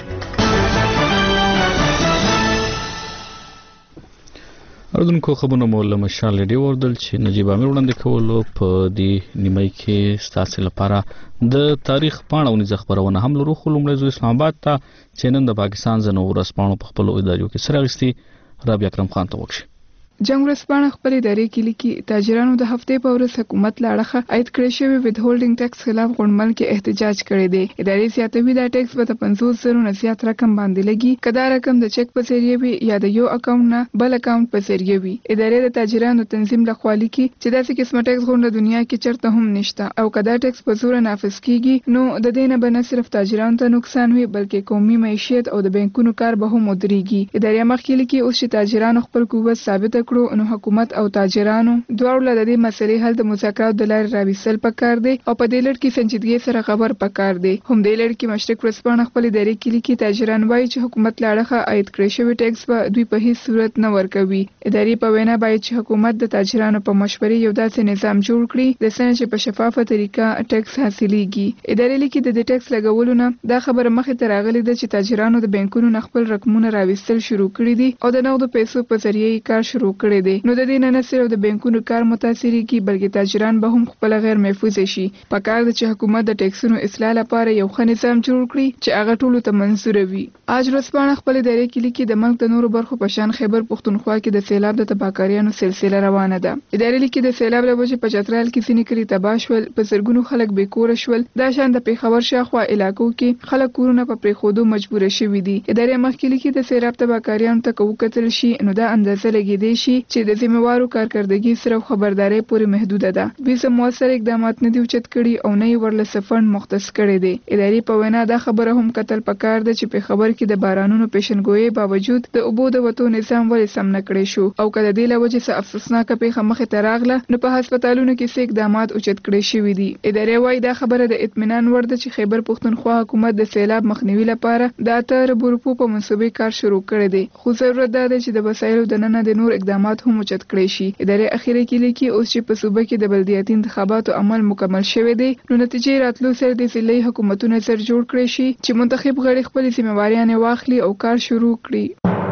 اردوونکو خبرونه مو له مشال ریډیو وردل چې نجیب امیر وړاندې کولو په دې نیمه کې ستاسو لپاره د تاریخ پاڼه ونیزه خبرونه هم لرو. خو لومړی زو اسلام آباد ته چې نن د پاکستان ځنو ورسپانو په خپل ادارو کې سره غوښتي رابعه اکرم خان ته وکړي. جنگ ورسپانه خپل ادارې کې لیکي تاجرانو د هفتې په ورځ حکومت لاړه عاید کړی شوی وید هولډینګ ټیکس خلاف غونډمل کې احتجاج کړی دی. ادارې زیاتوي دا ټیکس به د پنځوس زرو نه زیات رقم باندې لګي کدا رقم د چک په ذریعہ وي یا د یو اکاونټ نه بل اکاونټ په ذریعہ وي. ادارې د تاجرانو تنظیم لخوا لیکي چې داسې قسمه ټیکس غونډه دنیا کې چرته هم نشته او کدا ټیکس په زور نافذ کیږي نو د دې نه به نه صرف تاجرانو ته نقصان وي بلکې قومي معیشت او د بانکونو کار به هم ودرېږي. ادارې مخکې لیکي اوس چې تاجرانو خپل قوت ثابت کړو نو حکومت او تاجرانو دواړو له دې مسلې حل د مذاکراتو د لارې راوستل پکار دی او په دې لړ کې سنجیدګۍ سره خبر پکار دی. هم دې لړ کې مشرق ورځپاڼه خپل ادارې کې لیکي تاجران وایي چې حکومت لاړه عاید کړی شوی ټیکس به دوی په هیڅ صورت نه ورکوي. ادارې په وینا باید چې حکومت د تاجرانو په مشورې یو داسې نظام جوړ کړي د څنګه چې په شفافه طریقه ټیکس حاصلېږي. ادارې لیکي د دې ټیکس لګولو نه دا خبره مخې ته راغلې ده چې تاجرانو د بانکونو نه خپل رقمونه راوستل شروع کړي دي او د نغدو پیسو په ذریعه کار شروع کړي دي. نو د دې نه صرف د بانکونو کار متاثر کی بلکې تاجران به هم خپل غیر محفوظ شي. پکار د چې حکومت د ټیکسونو اصلاح لپاره یو ښه نظام جوړ کړي چې هغه ټولو ته منظور وي. اج ورځپاڼه خپل ادارې کې لیکي د ملک د نورو برخو په شان خیبر پښتونخوا کې د سیلاب د تباکاریانو سلسله روانه ده. ادارې لیکي د سیلاب له وجې په چترال کې ځینې کلي تباه شول په زرګونو خلک بې کوره شول. دا شان د پېښور شاوخوا علاقو کې خلک کورونه په پرېښودو مجبور شوي دي. ادارې مخکې لیکي د سیلاب تباکاریانو ته که وکتل شي نو دا اندازه لګېدی شي چې د ذمهوارو کارکردګي صرف خبرداري پورې محدوده ده. دوی سم موثر اقدامات نه دي اوچت کړي او نه یې ورله سفند مختص کړي دي. ادارې په وینا دا خبره هم کتل پکار ده چې په خبر کې د بارانونو پیشنګوئی باوجود د اوبو د وتو نظام ولې سم نه کړی شو او کله دې له وجې څه افسوسناکه پیښه مخې ته راغله نو په هسپتالونو کې څه اقدامات اوچت کړي شوي دي. ادارې وایي دا خبره د اطمینان وړ ده چې خیبر پښتونخوا حکومت د سیلاب مخنیوي لپاره د اته اربو روپو په منصوبې کار شروع کړی دی. خو ضرورت دا ده چې د وسایلو دننه د نور اقدامات هم اوچت کړي شي. ادارې اخیری کې لیکي اوس چې په صوبه کې د بلدیاتي انتخاباتو عمل مکمل شوی دی نو نتیجې راتلو سره د ضلعي حکومتونو سره جوړ کړي شي چې منتخب غړي خپل ذمہواریانې واخلي او کار شروع کړي.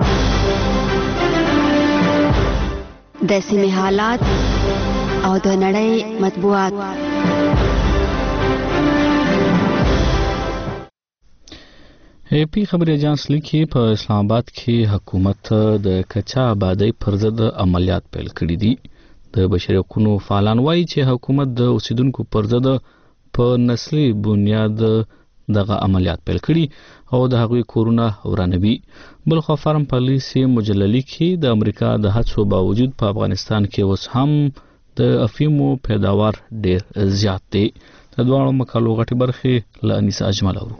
د سیمې حالات او د نړۍ مطبوعات. ای پی خبري اجانس لیکي په اسلام آباد کې حکومت د کچا آبادی پر ضد عملیات پیل کړي دي. د بشري حقوقو فعالان وایي چې حکومت د اوسیدونکو پر ضد په نسلي بنیاد دغه عملیات پیل کړي او د هغوی کورونه ورانوي. بل خو فارم پالیسي مجللی کې د امریکا د هڅو باوجود په افغانستان کې اوس هم د افیمو پیداوار ډیر زیات دی. د دواړو مقالو غټي برخې له انیس اجمل اورو.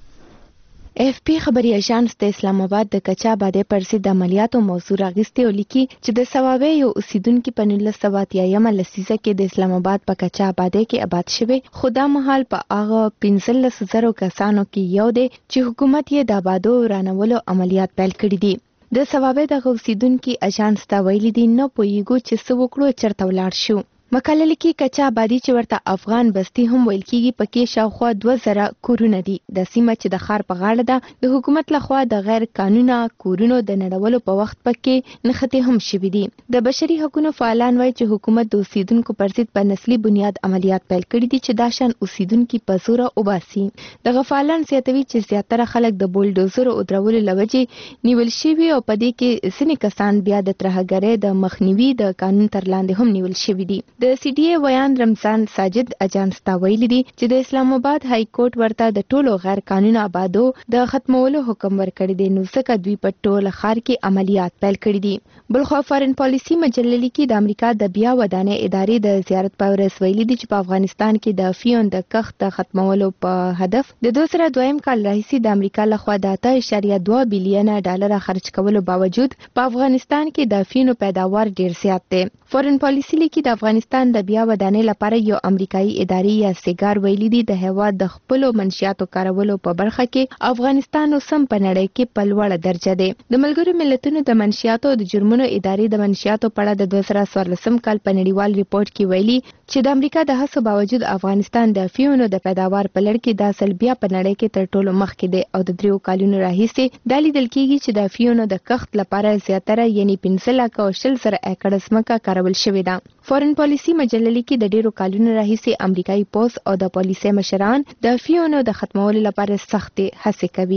اف پی خبري اژانس د اسلام آباد د کچا آبادې پر ضد عملیاتو موضوع راغستې او لیکي چې د ثوابه یو اوسیدونکو په نولس سوه اتیایم لسیزه کې د اسلام آباد په کچا آبادې کې آباد شوی، خو دا مهال په هغه پنځلس زره کسانو کې یو دی چې حکومت یې د آبادو ورانولو عملیات پیل کړي دي. د ثوابه د اوسیدونکو اژانس ته ویلي دي نه پوهیږو چې څه وکړو چرته ولاړ شو. مقاله لیکي کچا آبادی چې ورته افغان بستی هم ویل کیږي پکې شاوخوا دوه زره کورونه دي. د سیمه چې د ښار په غاړه ده د حکومت لخوا د غیر قانونه کورونو د نړولو په وخت پکې نښتې هم شوي دي. د بشري حقوقو فعالان وایي چې حکومت د اوسیدونکو پر ضد په نسلي بنیاد عملیات پیل کړي دي چې دا شان اوسیدونکو په زور وباسي. دغه فعالان زیاتوي چې زیاتره خلک د بولډوزر او درولو لوجې نیول شوي او په دې کې ځینې کسان بیا د ترهګرۍ د مخنیوي د قانون تر لاندې هم نیول شوي دي. د سی ډي اے ویان رمضان ساجد اجانس ته ویلي دي چې د اسلام آباد های کورټ ورته د ټولو غیر قانوني آبادو د ختمولو حکم ورکړی دی، نو ځکه دوی په ټول ښار کې عملیات پیل کړي دي. بلخو فارن پالیسي مجله لیکي د امریکا د بیا ودانې ادارې د زیارت په ورځ ویلي دي چې په افغانستان کې د افیون د کښت د ختمولو په هدف د دوه زره دویم کال راهیسې د امریکا لخوا د اته اعشاریه دوه بیلیونه ډالر خرج کولو باوجود په افغانستان کې د افیونو پیداوار ډیر زیات دی. فارن پالیسي لیکي د افغانستان د بیا ودانې لپاره یو امریکایي ادارې یا سیګار ویلي دي د هیواد د خپلو منشیاتو کارولو په برخه کې افغانستان اوسم په نړۍ کې په لوړه درجه دی. د ملګرو ملتونو د منشیاتو او د جرمونو ادارې د منشیاتو په اړه د دوه زره څوارلسم کال په نړیوال ریپورت کې ویلي چې د امریکا د هڅو باوجود افغانستان د افیونو د پیداوار په لړ کې د اصل بیا په نړۍ کې تر ټولو مخکې دی او د دریو کالونو راهیسې دا لیدل کیږي چې د افیونو د کښت لپاره زیاتره یعنی پنځه لکه او شل زره ایکړ ځمکه کارول شوې ده. فارن پالیسي مجله لیکي د ډیرو کالونو راهیسې امریکایي پوځ او د پالیسي مشران د افیونو د ختمولو لپاره سختې هڅې کوي.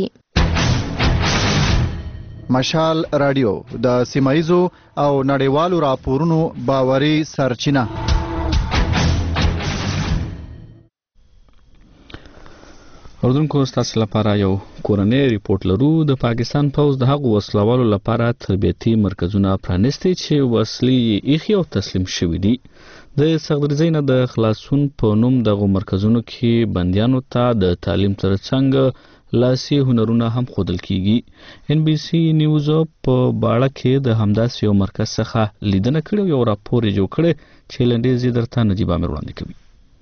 مشال رادیو د سیمایزو او نړیوالو راپورونو باوري سرچینه. اردوونکو ستاسو لپاره یو کورنۍ ریپورت لرو. د پاکستان پوځ د هغو وسلوالو لپاره تربیتي مرکزونه پرانیستي چې وسلې ایخي او تسلیم شوي دي. د سغدرزۍ نه د خلاصون په نوم دغه مرکزونو کې بندیانو ته د تعلیم ترڅنګ لاسي هنرونه هم ښودل کیږي. ان بي سي نیوز په باړه کې د همداسې یو مرکز څخه لیدنه کړې او یو راپور یې جوړ کړی چې لنډیز درته نجیب عامر وړاندې کوي.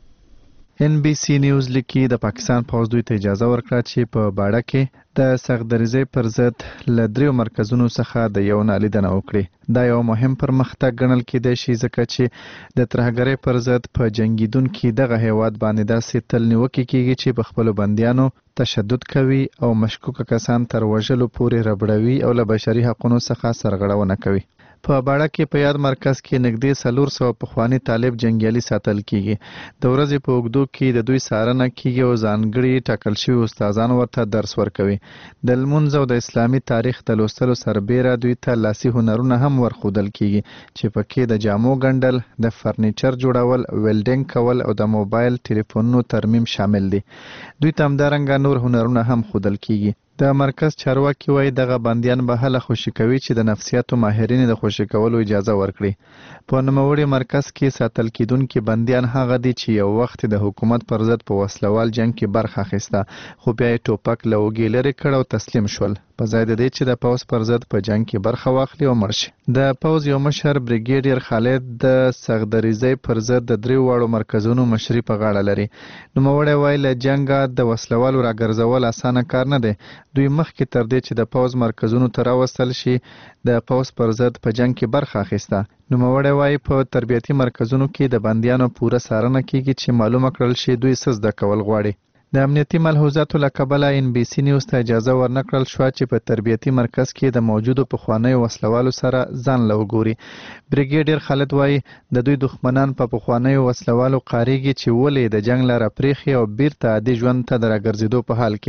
ان بي سي نیوز لیکي د پاکستان پوځ دوی ته اجازه ورکړه چې په باړه کې د سغدرزۍ پر ضد له دریو مرکزونو څخه د یو نه لیدنه وکړي. دا یو مهم پرمختګ ګڼل کېدای شي ځکه چې د ترهګرۍ پر ضد په جنګیدونکي دغه هیواد باندې داسې تل نیوکې کیږي چې په خپلو بندیانو تشدد کوي او مشکوکه کسان تر وژلو پورې ربړوي او له بشري حقونو څخه سرغړونه کوي. په باړه کې په یاد مرکز کې نږدې څلور سوه پخواني طالب جنګیالي ساتل کیږي. د ورځې په اوږدو کې د دوی څارنه کیږي او ځانګړي ټاکل شوي استادان ورته درس ورکوي. د لمونځ او د اسلامي تاریخ د لوستلو سربیره دوی ته لاسي هنرونه هم ورښودل کیږي چې پکې د جامو ګنډل، د فرنیچر جوړول، ویلډینګ کول او د موبایل ټلیفونونو ترمیم شامل دي. دوی ته همدارنګه نور هنرونه هم ښودل کیږي. د مرکز چارواکي وایي دغه بندیان به هله خوشي کوي چې د نفسیاتو ماهرین د خوشي کولو اجازه ورکړي. په نوموړي مرکز کې ساتل کیدونکي بندیان هغه دي چې یو وخت د حکومت پر ضد په وسلوال جنگ کې برخه اخیسته خو بیا یې ټوپک له اوږې لرې کړ او تسلیم شول په ځای د دې چې د پوځ پر ضد په جنگ کې برخه واخلي او مړ شي. د پوځ یو مشر بریګیډیر خالد د سغدریزۍ پر ضد د دریو واړو مرکزونو مشري په غاړه لري. نوموړی وایي له جنګه د وسلوالو راګرځول اسانه کار نه دی. دوی مخکې تر دې چې د پوځ مرکزونو ته راوستل شي د پوځ پر ضد په جنگ کې برخه اخیسته. نوموړی وایي په تربیتي مرکزونو کې د بندیانو پوره څارنه کیږي چې معلومه کړل شي دوی څه زده کول غواړي. د امنیتي ملحوظاتو له کبله ان بي سي نیوز ته اجازه ورنکړل شوه چې په تربیتي مرکز کې د موجودو پخوانیو وسلوالو سره ځان له وګوري. بریګیډیر خالد وایي د دوی دښمنان په پخوانیو وسلوالو قاریږي چې ولې د جنگ لاره پریښي او بیرته عادي ژوند ته د راګرځېدو په حال کې دي.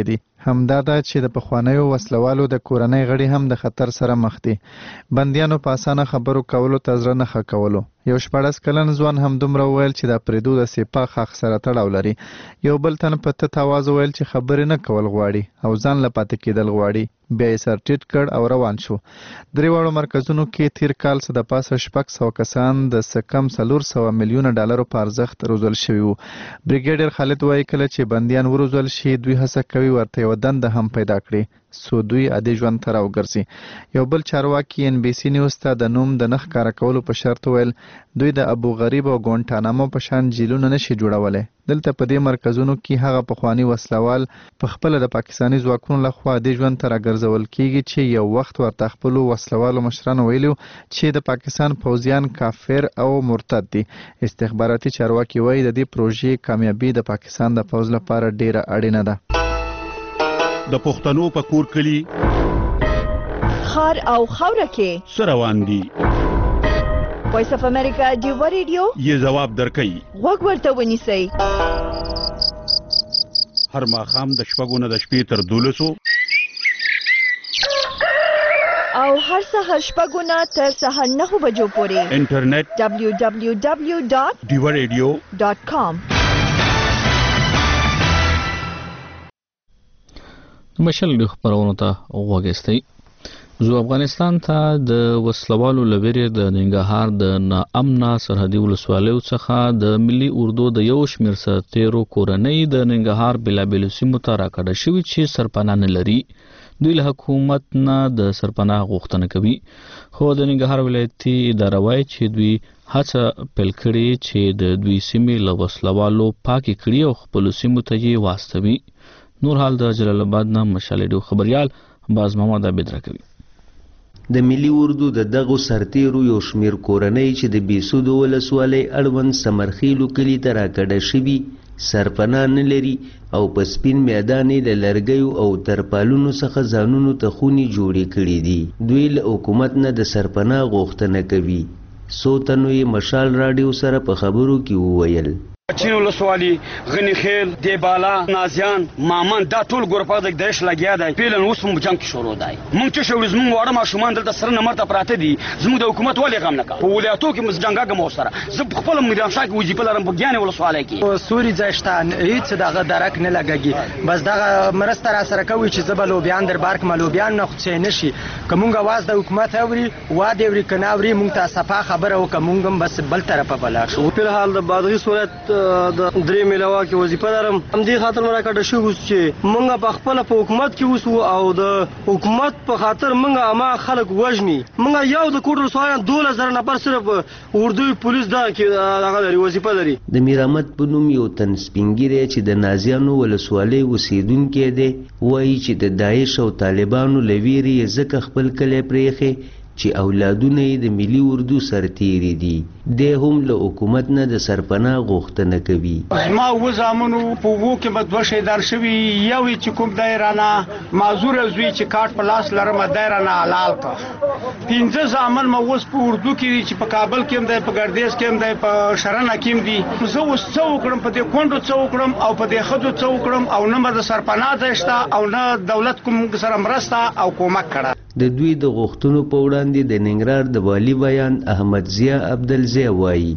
همدا ده چې د پخوانیو وسلوالو د کورنۍ غړي هم د خطر سره مخ دي. بندیانو په اسانه خبرو کولو ته زړه نه ښه کولو. یو شپاړس کلن ځوان هم دومره وویل چې د پریدو د سپاه حق سره تړاو لري. یو بل تن په تت اواز وویل چې خبرې نه کول غواړي او ځان له پاتې کېدل غواړي. بیا یې سر ټیټ کړ او روان شو. درېواړو مرکزونو کې تیر کال څه د پاسه شپږ سوه کسان د څه کم څلور سوه میلیونه ډالرو په ارزښت روزل شوي وو. بریګیډیر خالد وایي کله چې بندیان وروزل شي دوی هڅه کوي ورته یوه دنده هم پیدا کړي څو دوی عادي ژوند ته راوګرځي. یو بل چارواکي ان بي سي نیوز ته د نوم د نه ښکاره کولو په شرط ویل دوی د ابو غریب او ګوانټانامو په شان جیلونه نشي جوړولی. دلته په دې مرکزونو کې هغه پخواني وسلوال په خپله د پاکستاني ځواکونو لخوا عادي ژوند ته راګرځول کیږي چې یو وخت ورته خپلو وسلوالو مشرانو ویلي چې د پاکستان پوځیان کافر او مرتد دي. استخباراتي چارواکي وایي د دې پروژې کامیابي د پاکستان د پوځ لپاره ډیره اړینه ده. د پښتنو په کور کلی خار او خاوره کې څه روان دي؟ وایس اف امریکا ډیو ریډیو یې ځواب درکوي. غوږ ورته ونیسئ. هر ماښام د شپږو نه د شپې تر دولسو او هر سهار شپږو نه تر سهار نهو بجو پورې انټرنیټ ډبلیو ډبلیو ډبلیو ډاټ ډیو ریډیو ډاټ کام. مشل د خبرونو ته وګورئ. زو افغانستان ته د وسلوالو لوري د ننګرهار د ناامنا سرحدي ولسوالیو څخه د ملي اردو د یو شمېر سرتیرو کورنۍ د ننګرهار بلابل سیمو ته راکړه شوي چې سرپناه نه لري. دوی له حکومت نه د سرپناه غوښتنه کوي خو د ننګرهار ولایتي اداره وایي چې دوی هڅه پیل کړې چې د دوی سیمې له وسلوالو پاکې کړي او خپلو سیمو ته یې واستوي. نور حال د جلال آباد نه مشال خبريال باز محمد عبد راکوي. د ملي اردو د دغو سرتیرو یو شمیر کورنۍ چې د بیسود ولسوالۍ اړوند سمرخیلو کلي ته راکړه شوي سرپناه نه لري او په سپین میدان له لرګیو او ترپالونو څخه ځانونو ته خونې جوړې کړي دي. دوی له حکومت نه د سرپناه غوښتنه کوي. څو تنو یې مشال راډیو سره په خبرو کې وویل. چین ولسوالي غنی خیل دیبالا نازیان مامن دا ټول ګروپا د دیش لګیا دی. پیلن اوس هم جنگ شروع دی. مونږ چې شو زموږ وړه ماشومان دلته سره نمبر ته پراته دي. زموږ د حکومت ولې غم نه کوي. په ولایتو کې مز جنگا مو سره زه خپل میدان شاک وظیفه لرم په ګیانه ولسوالۍ کې. سوري ځشتان هیڅ دغه درک نه لګي. بس دغه مرسته را سره کوي چې زبلو بیان در بارک ملو بیان نه خو نشي. کومه واز د حکومت اوري وا دی وري کناوري مونږ ته صفه خبره او کومه بس بل طرفه بلا شو. په حال د بادغي صورت د درې ملوا کې وظیفه لرم. هم دې خاطر مرا کډه شو چې مونږ په خپل په حکومت کې وسو او د حکومت په خاطر مونږ اما خلک وژني. مونږ یو د کوټ رسوایان دوله زره نفر صرف اردو پولیس دا کې هغه لري وظیفه لري. د میرامت په نوم یو تن سپینګری چې د نازیانو ولسوالۍ اوسیدونکی دی وایي چې د داعش او طالبانو لویری ځکه خپل کلی پرېښی چې اولادونه یې د ملي اردو سرتیري دي. دی هم له حکومت نه د سرپناه غوښتنه کوي. ما و زامنو په وو کې به دوه شهیدان شوي. یو چې کوم دی رانه معذور زوی چې کاټ په لاس لرم دی رانه حلال کړ. پنځه زامن ما اوس په اردو کې چې په کابل کې هم دی په ګردیز کې هم دی په شرنه کې هم دي. زه اوس څه وکړم په دې کونډو څه وکړم او په دې ښځو څه وکړم او نه به د سرپناه ځای شته او نه دولت کوم سره مرسته او کومک کړه. د دوی د غوښتنو په وړاندې د ننګرهار د والي بیان احمد ضیا عبدالضیا وایي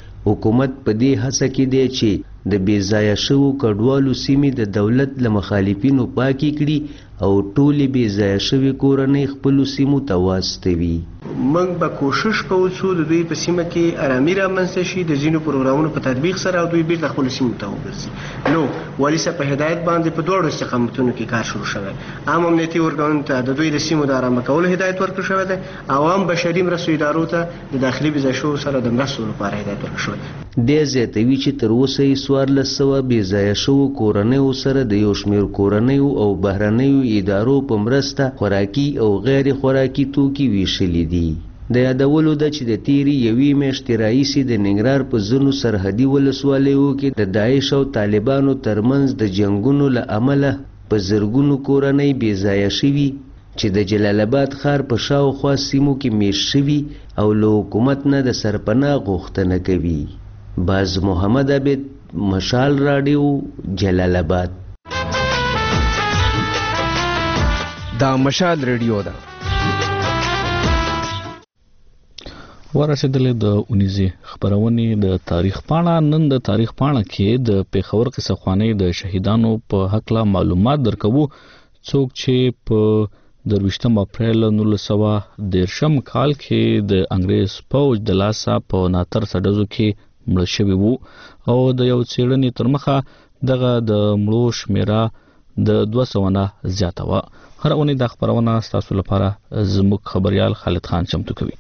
حکومت په دې هڅه کې دی چې د بې ځایه شوو کډوالو سیمې د دولت له مخالفینو پاکې کړي او ټولې بې ځایه شوې کورنۍ خپلو سیمو ته واستوي. موږ به کوشش کوو چې د دوی په سیمه کې آرامي رامنځته شي د ځینو پروګرامونو په تطبیق سره او دوی بیرته خپلو سیمو ته وګرځي. نو والي صاحب په هدایت باندې په دواړو استقامتونو کې کار شروع شوی. عام امنیتي ارګانونو ته د دوی د سیمو د آرامه کولو هدایت ورکړل شوی دی. عوام بشري مرستو ادارو ته د داخلي بې ځای شوو سره د مرستو لپاره هدایت ورکړل شوی. دې زیاتوي چې تر اوسه یې څوارلس سوه بې ځایه شوو کورنیو سره د یو شمېر کورنیو او بهرنیو ادارو په مرسته خوراکي او غیر خوراکي توکي ویشلي دي. د یادولو ده چې د تیرې یوې میاشتې راهیسې د ننګرهار په ځینو سرحدي ولسوالیو کې د داعش او طالبانو ترمنځ د جنګونو له امله په زرګونو کورنۍ بې ځایه شوي چې د جلال آباد ښار په شاوخوا سیمو کې میشت شوي او له حکومت نه د سرپناه غوښتنه کوي. باز محمد عبد مشال راډیو جلال آباد. دا مشال ریډیو ده. ورسېدلې د اونیزې خبرونې د تاریخ پاڼه. نن د تاریخ پاڼه کې د پیښور قصه خوانی د شهیدانو په حقله معلومات درکوو. څوک چې په درویشتم اپریل نولس سوه دېرشم کال کې د انګریز پوځ د لاسه په ناتر سډزو کې مړه شوي وو او د یو څېړنې تر مخه دغه د مړو شمیره د دوه سوه نه زیاته وه. هر اونۍ دا خبرونه ستاسو لپاره زموږ خبریال خالد خان چمتو کوي.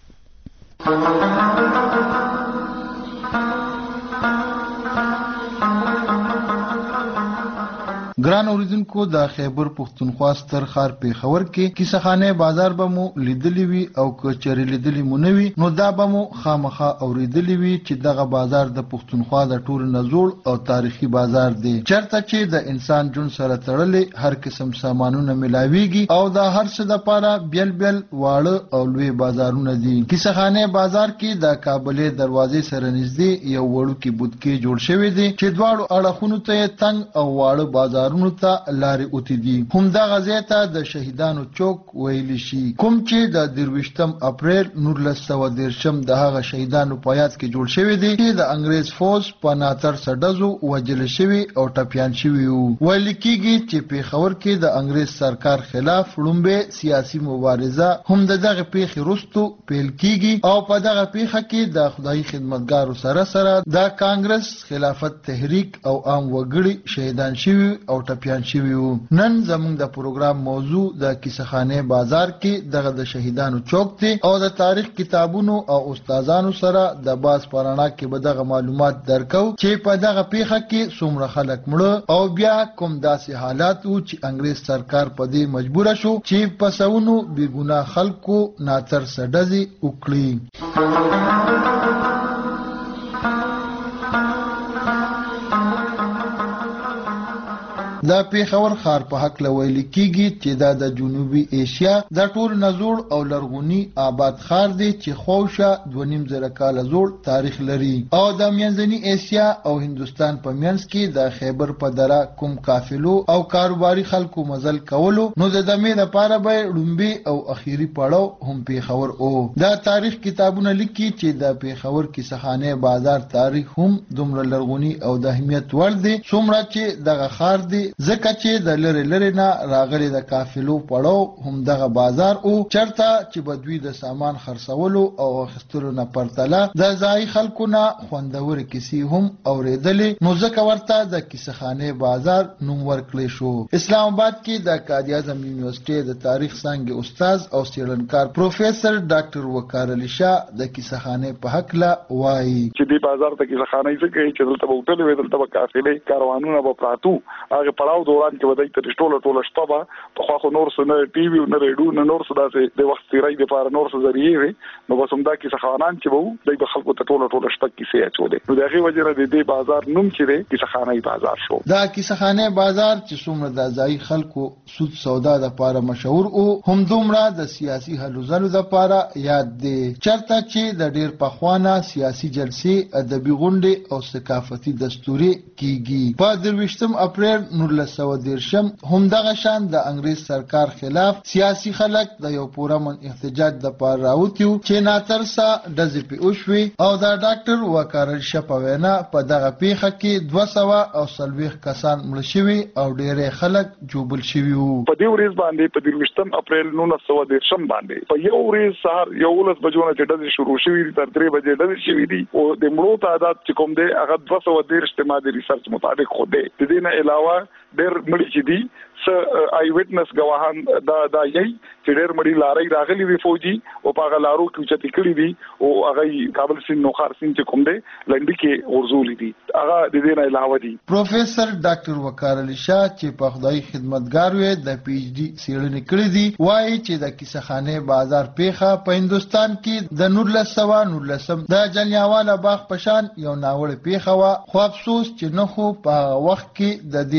ګران اوریدونکو، د خیبر پښتونخوا ستر ښار پیښور کې کیسهخانه بازار به مو لیدلی وي او که چېرې لیدلی مو نه وي نو دا به مو خامخا اوریدلی وي چې دغه بازار د پښتونخوا د ټولو نه زوړ او تاریخي بازار دی، چېرته چې د انسان ژوند سره تړلې هر قسم سامانونه ملاویږي او د هر څه دپاره بیل بیل واړه او لوی بازارونه دي. کیسهخانه بازار کې د کابلې دروازې سره نږدې یو وړوکی بودکې جوړ شوی دی چې دواړو اړخونو ته تنګ او واړه بازار ته لارې اوتی دي. همدغه ځای ته د شهیدانو چوک ویلی شي، کوم چې د درویشتم اپریل نولس سوه دېرشم د هغه شهیدانو په یاد کې جوړ شوی دی چې د انګریز فوج په ناتر سډزو وژل شوي او ټپیان شوي وو. ویل کېږي چې پیښور کې د انګریز سرکار خلاف لومبه سیاسي مبارزه هم د دغه پیښې وروسته پیل کېږي او په دغه پیښه کې د خدای خدمتګارو سره سره د کانګرس خلافت تحریک او عام وګړي شهیدان شوي او ټپیان شوي وو. نن زموږ د پروګرام موضوع د کیسهخانه بازار کې دغه د شهیدانو چوک دی او د تاریخ کتابونو او استادانو سره د باز پرانا کې به دغه معلومات درکو چې په دغه پیښه کې څومره خلک مړه او بیا کوم داسې حالات وو چې انګریز سرکار په دې مجبور شو چې په سونو بې ګناه خلکو ناتر سډزې وکړي. د پیښور ښار په هکله ویل کېږي چې دا د جنوبي ایشیا د ټولو نه زوړ او لرغوني آباد ښار دی چې خواوشا دوه نیم زره کاله زوړ تاریخ لري او د منځني ایشیا او هندوستان په منځ کې د خیبر په دره کوم قافلو او کاروباري خلکو مزل کولو نو د دمې لپاره به لومبي او اخیری پړاو هم پیښور او دا تاریخ کتابونه لیکي چې د پیښور کیسهخانه بازار تاریخ هم دومره لرغوني او د اهمیت وړ دی څومره چې دغه ښار دی ځکه چې د لری لری نه راغلي د قافلو پړاو هم دغه بازار او چرته چې بدوی د سامان خرڅولو او اخیستلو نه پرتله د ځای خلکو نه خوندور کیسې هم اوریدلې نو ځکه ورته د کیسهخانه بازار نوم ورکړل شو. اسلام آباد کې د قائد اعظم یونیورسيټي د تاریخ څانګې استاد او څېړنکار پروفیسور ډاکټر وقار علي شاه د کیسهخانه په حقله وایي چې د بازار ته کیسهخانه یې څه کوي چې دلته به هوټل وي، دلته به قافلې کاروانونه به پراتو. هغه پړاو دوران کې ودی تر ټوله ټوله شپه به په خوا خو نور څه نه ټي وي نه ریډیو نه نور څه داسې د وخت تېرۍ دپاره نور څه ذریعې وي نو بس همدا کیسهخانان چې به وو دوی به خلکو ته ټوله ټوله شپه کیسې اچولې نو د هغې وجې نه د دې بازار نوم چې دی کیسهخانه بازار شو. دا کیسهخانه بازار چې څومره د ځایي خلکو سود سودا دپاره مشهور او هم دومره د سیاسي هلو ځلو دپاره یاد دی، چېرته چې د ډېر پخوانه سیاسي جلسې ادبي غونډې او ثقافتي دستورې کېږي. په درویشتم اپریل نولس سوه دېرشم همدغه شان د انګریز سرکار خلاف سیاسي خلک د یو پورامن احتجاج دپاره راوتي وو چې ناترسه ډزې پې وشوې او د ډاکټر وقار علي شاه په وینا په دغه پیښه کې دوه سوه او څلوېښت کسان مړه شوي او ډېری خلک ژوبل شوي وو. په دې ورځ باندې په درویشتم اپریل نولس سوه دېرشم باندې په یو ورځ سهار یولس بجو نه چې ډزې شروع شوي دي تر درې بجې ډزې شوي دي او د مړو تعداد چې کوم دی هغه دوه سوه دېرش د ما د ریسرچ مطابق خو دی. د دې نه علاوه ډېر مړي چې دي څه آی وټنس ګواهان دا دا یي چې ډېر مړي لارۍ راغلي وي فوجي او په هغه لارو کې اوچتې کړي دي او هغه کابل سیند نوخار سیند چې کوم دی لنډي کې غورځولي دي هغه د دې نه علاوه دي. پروفیسور ډاکټر وقار علي شاه چې په خدای خدمتګار وي د پی ایچ ډي څېړنې کړې دي وایي چې د کیسهخانه بازار پیښه په هندوستان کې د نولس سوه نولسم د جلیانواله باغ په شان یو ناوړه پیښه وه خو افسوس چې نه خو په هغه وخت کې د دې په صحیح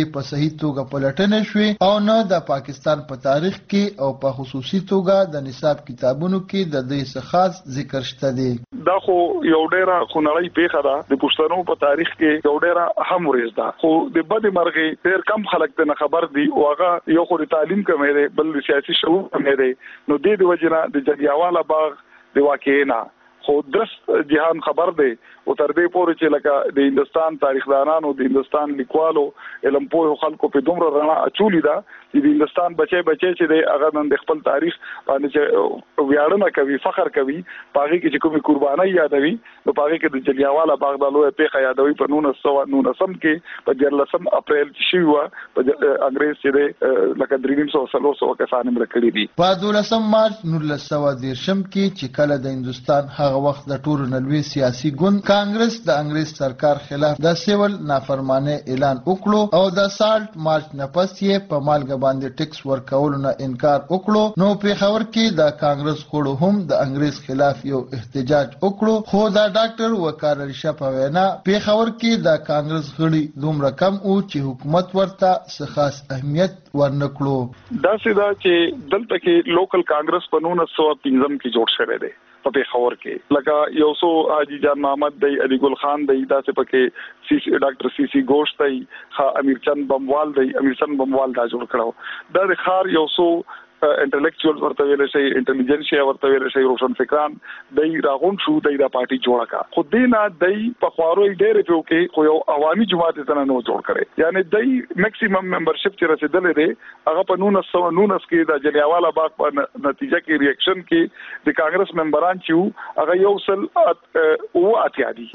صحیح توګه پلټنې شوې او نه د پاکستان په تاریخ کې او په خصوصي توګه د نصاب کتابونو کې د دې څخه خاص ذکر شته دی. دا خو یو ډیره خنړی پیښه ده د پښتنو په تاریخ کې یو ډیره اهم ورځ ده، خو د بد مرغې ډیر کم خلک ته خبر دي او هغه یو خو د تعلیم کمې دی، بل د سیاسي شعور کمې دی. نو د دې وجنه د جلیانواله باغ د واقعینا خو درست جهان خبر دی او تر دې پورې چې لکه د هندستان تاریخدانانو د هندستان لیکوالو علم پوه خلکو په دومره رڼا اچولې ده چې د هندستان بچي بچي چې د هغه نن د خپل تاریخ باندې چې ویاړنه کوي، فخر کوي، پاغي کې چې کومي قرباني یادوي، نو پاغي کې د جلیانواله باغ د لوی پیښه یادوي په نولس سوه نولسم کې په دیارلسم اپریل چې شوه په انګريز چې د لکه دریم سو سلو سو کسان مړ کړي دي. په دولسم مارچ نولس سوه دیرشم کې چې کله د هندستان هغه وخت د ټولو نلوي سیاسي ګوند کانګرس د انګريز سرکار خلاف د سیول نافرمانه اعلان وکړو او د سالټ مارچ نه پس یې په مالګه باندې ټیکس ورکولو نه انکار وکړو. نو په خبر کې د کانګرس خړو هم د انګريز خلاف یو احتجاج وکړو، خو د ډاکټر وقار علي شاه په وینا په خبر کې د کانګرس غړي دومره کم او چې حکومت ورته څه خاص اهمیت ورنکړو. دا سیدا چې دلته کې لوکل کانګرس په نولس سوه پنځم کې جوړ شوی دی په پیښور کې، لکه یو سو حاجی جان محمد دی، علی ګل خان دی، دا څه پکې سی سی ډاکټر سی سی گوشت دی، امیر چند بموال دی، امیر چند بموال دا جوړ کړو. دا د خار یو سو انټلیکچوال ورته ویل شي، انټيليجنسیا ورته ویل شي، روشن فکران دای راغون شو دای دا پارټي جوړه کا. خو دینا دای په خوارو ډېر په کې خو یو عوامي جماعت ته نه جوړ کړي، یعنی دای میکسیمم ممبرشپ چې رسیدلې ده هغه په نولس سوه نولس کې د جلیانواله باغ په نتیجه کې ریاکشن کې د کانګرس ممبران چې هغه یو سل او اتیا دي.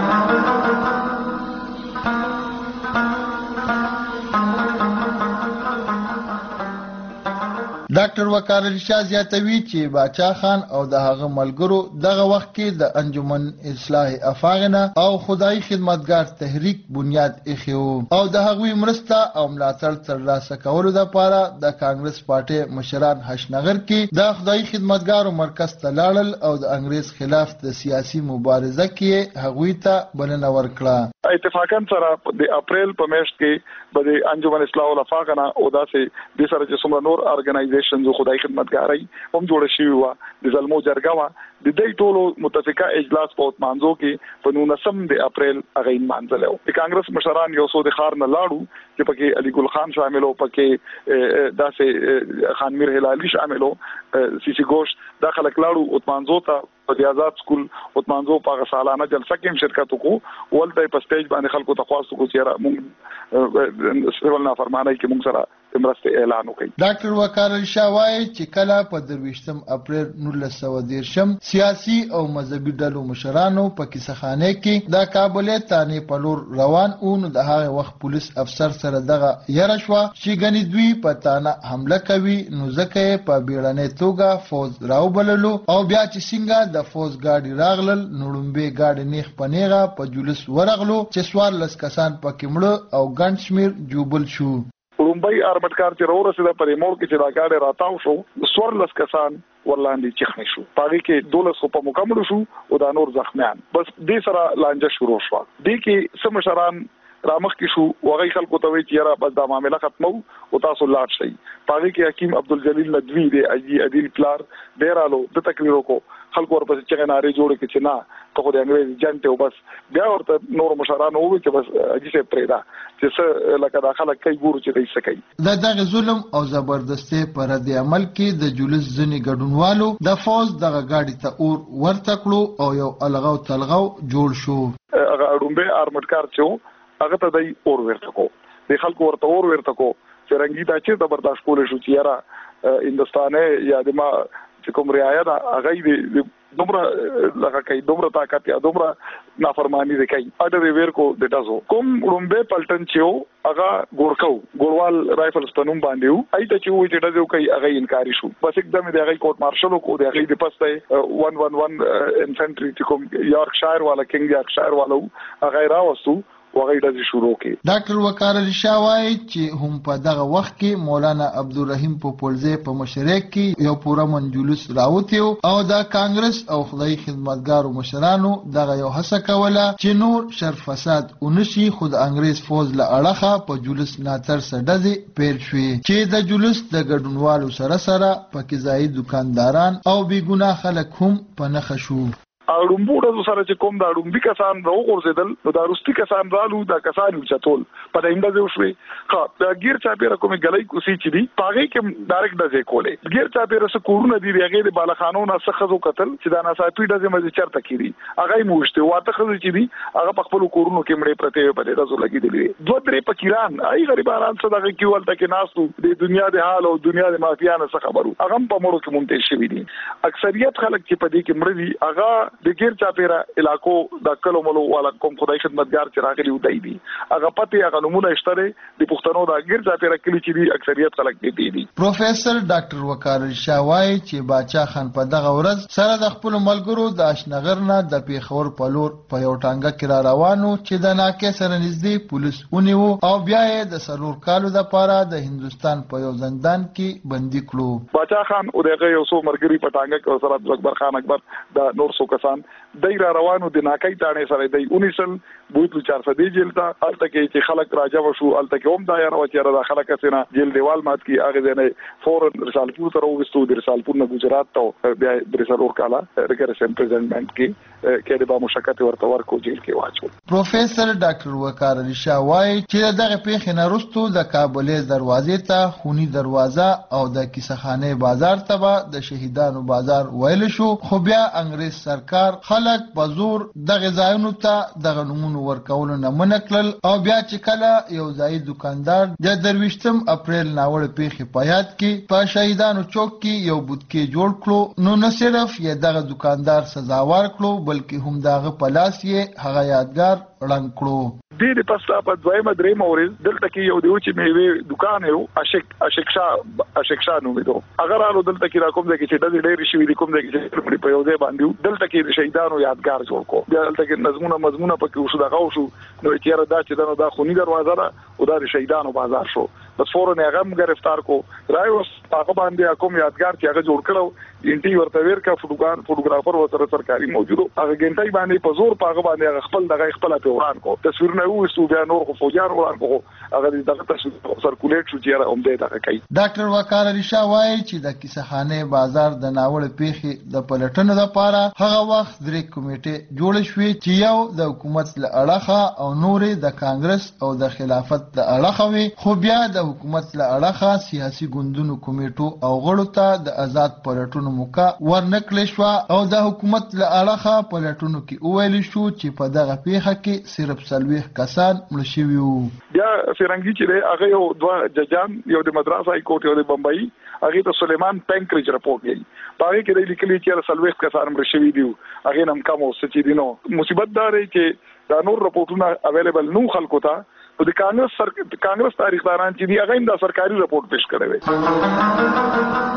ډاکټر وقار علي شاه زیاتوي چې باچا خان او د هغه ملګرو دغه وخت کې د انجمن اصلاح افاغنه او خدای خدمتګار تحریک بنیاد ایښی او د هغوی مرسته او ملاتړ ترلاسه کولو لپاره د کانګرس پارټي مشران حشنغر کې د خدای خدمتګارو مرکز ته لاړل او د انګريز خلاف د سیاسي مبارزه کې هغوی ته بلنه ورکړه. اتفاقا سره د اپریل په میاشت کې د انجمن اصلاح الافاغنه او داسې د سره چې څومره نور ارګنایزیشن زو خدای خدمتګاري هم جوړ شي و د زلمو جرګه وا د دې ټولو متفقه اجلاس په مانځو کې په نولسم د اپریل اغین مانځلو. د کانګرس مشران یو سو د خار نه لاړو چې پکې علي ګل خان شاملو، پکې داسې خان میر هلالي شاملو، سی سی گوشت داخله کلاړو او مانځو ته په آزاد سکول او مانځو په سالانه جلسه کې شرکت وکړو. ولته په سټیج باندې خلکو ته خواستو کو چې موږ سیول نافرمانی کې موږ سره مرسته اعلان وکړي. ډاکټر وقار علي شاه وایي چې کله په درویشتم اپریل نولس سوه دیرشم سیاسي او مذهبي ډلو مشرانو په کیسهخانه کې د کابل تانې په لور روان او نو د هغه وخت پولیس افسر سره دغه یره شو چې غني دوی په تانه حمله کوي، نو ځکه په بیړنۍ توګه فوز راوبللو او بیا چې څنګه د فوز ګاډي راغلل نو لومبه ګاډي نیخ پنیغه په جلوس ورغلو چې سوار لس کسان پکې مړه او ګڼ شمیر جوبل شو. رومبای ارمټکار چې راو رسیده پرې مور کې چې دا ګاډي راتاو شو سورلس کسان ورلاندې چخنی شو، پاره کې دولس خو په مکمل شو او دا نور زخمیان بس دې سره لانجه شروع شو. دې کې سم مشران رامخ کې شو وغي خلکو ته وی چې را بس دا معاملې ختمو او تاسو لاړ شئ. پاره کې حکیم عبدالجلیل ندوی دې اجي عدل پلار ډیرالو د تقریرو کو خلکو ورپسې چې ناري جوړ کې چې نه ته خو د انګريز جنټ او بس بیا ورته نور مشرانو وی چې بس اجي سه پرېدا چې څه لکه داخله کوي ګورو چې دای سکی د دغه ظلم او زبردستي پر د عمل کې د جلوس ځنی ګډونوالو د فوز دغه گاډي ته اور ورته کړو او یو الغاو تلغاو جوړ شو. هغه رومبه ارمټکار چې هغه ته دای اور ورته کو د خلکو ورته اور ورته کو چې رنګی دا چې د برداشت کول شو چې یاره هندستانه یا د ما چې کوم رعایا دا هغه دې دومره لکه کوي دومره طاقت یا دومره نافرمانی دې کوي اډر ویر کو دټازو کوم رومبه پلټن چې هغه ګورکو ګوروال رائفلز پنوم باندې وو ایته چې وې چې دځو کوي هغه انکاری شو بس एकदम دې هغه کوټ مارشل کو دې هغه دې پسته one one one انفنټری چې کوم یارکشایر والا کینګ یارکشایر والا هغه راوستو وغه ډزې شروع کړي. ډاکټر وقار علي شاه وایي چې هم په دغه وخت کې مولانا عبدالرحیم پوپلزی په مشرک کې یو پوره منجلوس راوتی او د کانګرس او خدای خدمتګارو مشرانو دغه یو هڅه کوله چې نور شر فساد ونشي. خود انګریز فوج له اړخه په جلوس ناتر سډزې پیل شوې چې د جلوس د ګډونوالو سره سره پکې ځایي دکانداران او بې ګناه خلک هم په نښه شو. اړومبو ډزو سره چې کوم د اړومبي کسان راوغورځېدل نو د وروستي کسان رالو دا کسان اوچتول په دې ډزې وشوې. ښه د ګیر چاپېره کومې ګلۍ کوسي چې دي په هغې کې ډایرکټ ډزې کولې. ګیر چاپېره څه کورونه دي د هغې د بالاخانو نه څه ښځو کتل چې دا ناڅاپي ډزې مزې چېرته کېدي هغه یې مو وشتې. واته ښځې چې دي هغه په خپلو کورونو کې مړې پرتې وې په دې ډزو لګېدلې وې. دوه درې فقیران هغې غریبانان څه دغه کې هلته کې ناست وو د دنیا د حال او دنیا د مافیانو څه خبر وو هغه هم په مړو کې منتج شوي دي. اکثریت خلک چې په دې کې مړه دي هغه د ګیر چاپېره علاقو د کلو ملو والا کوم خدای خدمتګار چې راغلي ودی دي هغه پته هغه نمونه اشتره د پښتنو د ګیر چاپېره کلی چې دي اکثریت خلک دي دي. پروفیسور ډاکټر وقار علي شاه وایي چې باچا خان په دغه ورځ سره د خپل ملګرو د اشنغر نه د پیښور په لور په یو ټانګه کې را روانو چې د ناکې سره نږدې پولیس ونیو او بیا یې د سلور کالو لپاره د هندستان په یو زندان کې بندي کړو. باچا خان او دغه یو څو مرګري په ټانګه کې سره اکبر خان اکبر د نور څو کسان دای را روانو د ناکای تانې سره دی اونیسل بوتلو چار سدي جیل ته الته کې چې خلک راجو شو الته کې هم دا یاره و چې را خلک سينه جیل دیوال مات کی هغه نه فورن رسالپور ته وستو د رسالپور نه گجرات ته بیا د رسالور کالا ریګریشن پریزنټمنت کې کې د با مشکته ورته ورکو جیل کې واچو. پروفیسور ډاکټر وقار علي شاه وایي چې دغه پیښې نه وروسته د کابل دروازې ته خونی دروازه او د کیسهخانه بازار ته د شهیدانو بازار ویل شو خو بیا انګريز سرکار خلک په زور دغه ځایونو ته دغه نمونه ورکول نه منکل او بیا چې کله یو ځای دکاندار د درويشتم اپریل ناوړ پیښې په یاد کې په شهیدانو چوک کې یو بوتکې جوړ کړو نو نه صرف یې دغه دکاندار سزاوار کړو بلکې هم دغه پلاس یې هغه یادګار رنګ کړو. د دې پستا په دویمه درې مورز دلته کې یو دیو چې میوه دکان یو اشک اشکشا اشکشا نو میدو اگر الو دلته کې را کوم ځای کې چې د ډېر شي د کوم ځای کې چې په یو ځای باندې دلته کې شهیدانو یادګار جوړ کو دلته کې نظمونه مضمونه پکې وشو دغه وشو نو چې را دا چې دا دا خونی دروازه ده او دا شهیدانو بازار شو بس فورن هغه هم گرفتار کو رايوس هغه باندې کوم یادګار چې هغه جوړ کړو انټي ورته ورکا فوټوګرافر فوټوګرافر وسره سرکاري موجودو هغه ګنټي باندې په زور پاغه باندې خپل دغه خپل په وران کو تصویرونه وستو بیا نور خو فوجان وران کو هغه دغه تصویر سرکولیټ شو چې هم دې دغه کوي. ډاکټر وقار علي شاه وایي چې د کیسهخانه بازار د ناوړ پیښې د پلټنو لپاره هغه وخت درې کمیټې جوړ شوې چې یو د حکومت له اړخه او نورې د کانګرس او د خلافت له اړخه وي خو بیا د حکومت له اړخه سیاسي ګوندونو کمیټو او غړو ته د آزاد پلټنو موقع ورنکړل شو او د حکومت له اړخه پلټنو کې وویل شو چې په دغه پیښه کې صرف سلويخ کسان مړ شوي وو. بیا فرنګي چې هغه یو دوه ججان یو د مدراس های کورټ یو د بمبئی هغه ته سليمان پنکریج رپورټ دی هغه کې د لیکلي چې سلويخ کسان مړ شوي دي هغه نم کم او سچې دي نو مصیبت دا دی چې دا نور رپورټونه اویلیبل نو خلکو ته د کانګرس سر کانګرس تاریخداران چې دی هغه د سرکاري رپورټ پیش کړی وي.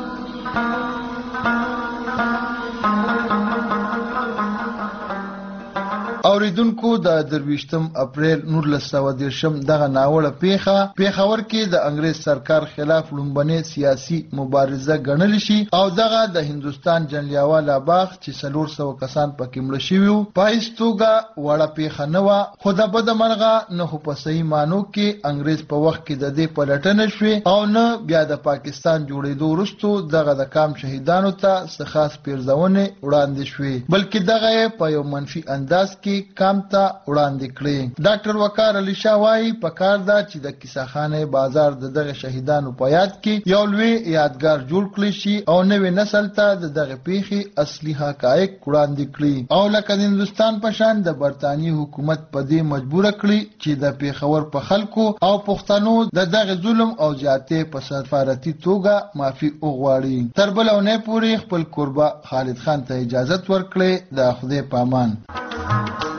اوریدونکو د درويشتم اپریل نولس سوه دیرشم دغه ناوړه پیښه پیښور کې د انګريز سرکار خلاف لومبنه سیاسي مبارزه ګڼل شي او دغه د هندستان جنلیاواله باغ چې سلور سوه کسان پکې مړ شوي وو په هیڅ توګه وړه پیښه نه وه خو د بده مرغه نه خو په صحیح معنو کې انګريز په وخت کې د دې پلټنه شوې او نه بیا د پاکستان جوړېدو وروسته دغه د کام شهیدانو ته څه خاص پیرزونې وړاندې شوې بلکې دغه په یو منفي انداز کې کام ته وړاندې کړي. ډاکټر وقار علي شاه وایي پکار ده چې د کیسهخانه بازار د دغه شهیدانو په یاد کې یو لوی یادګار جوړ کړي شي او نوې نسل ته د دغه پیښې اصلي حقایق وړاندې کړي او لکه د هندستان په شان د برتانیې حکومت په دې مجبور کړي چې د پیښور په خلکو او پښتنو د دغه ظلم او جاتې په سفارتي توګه معافي وغواړي. تر بل اونۍ پورې خپل قربا خالد خان ته اجازه ورکړي. د خدای پامان.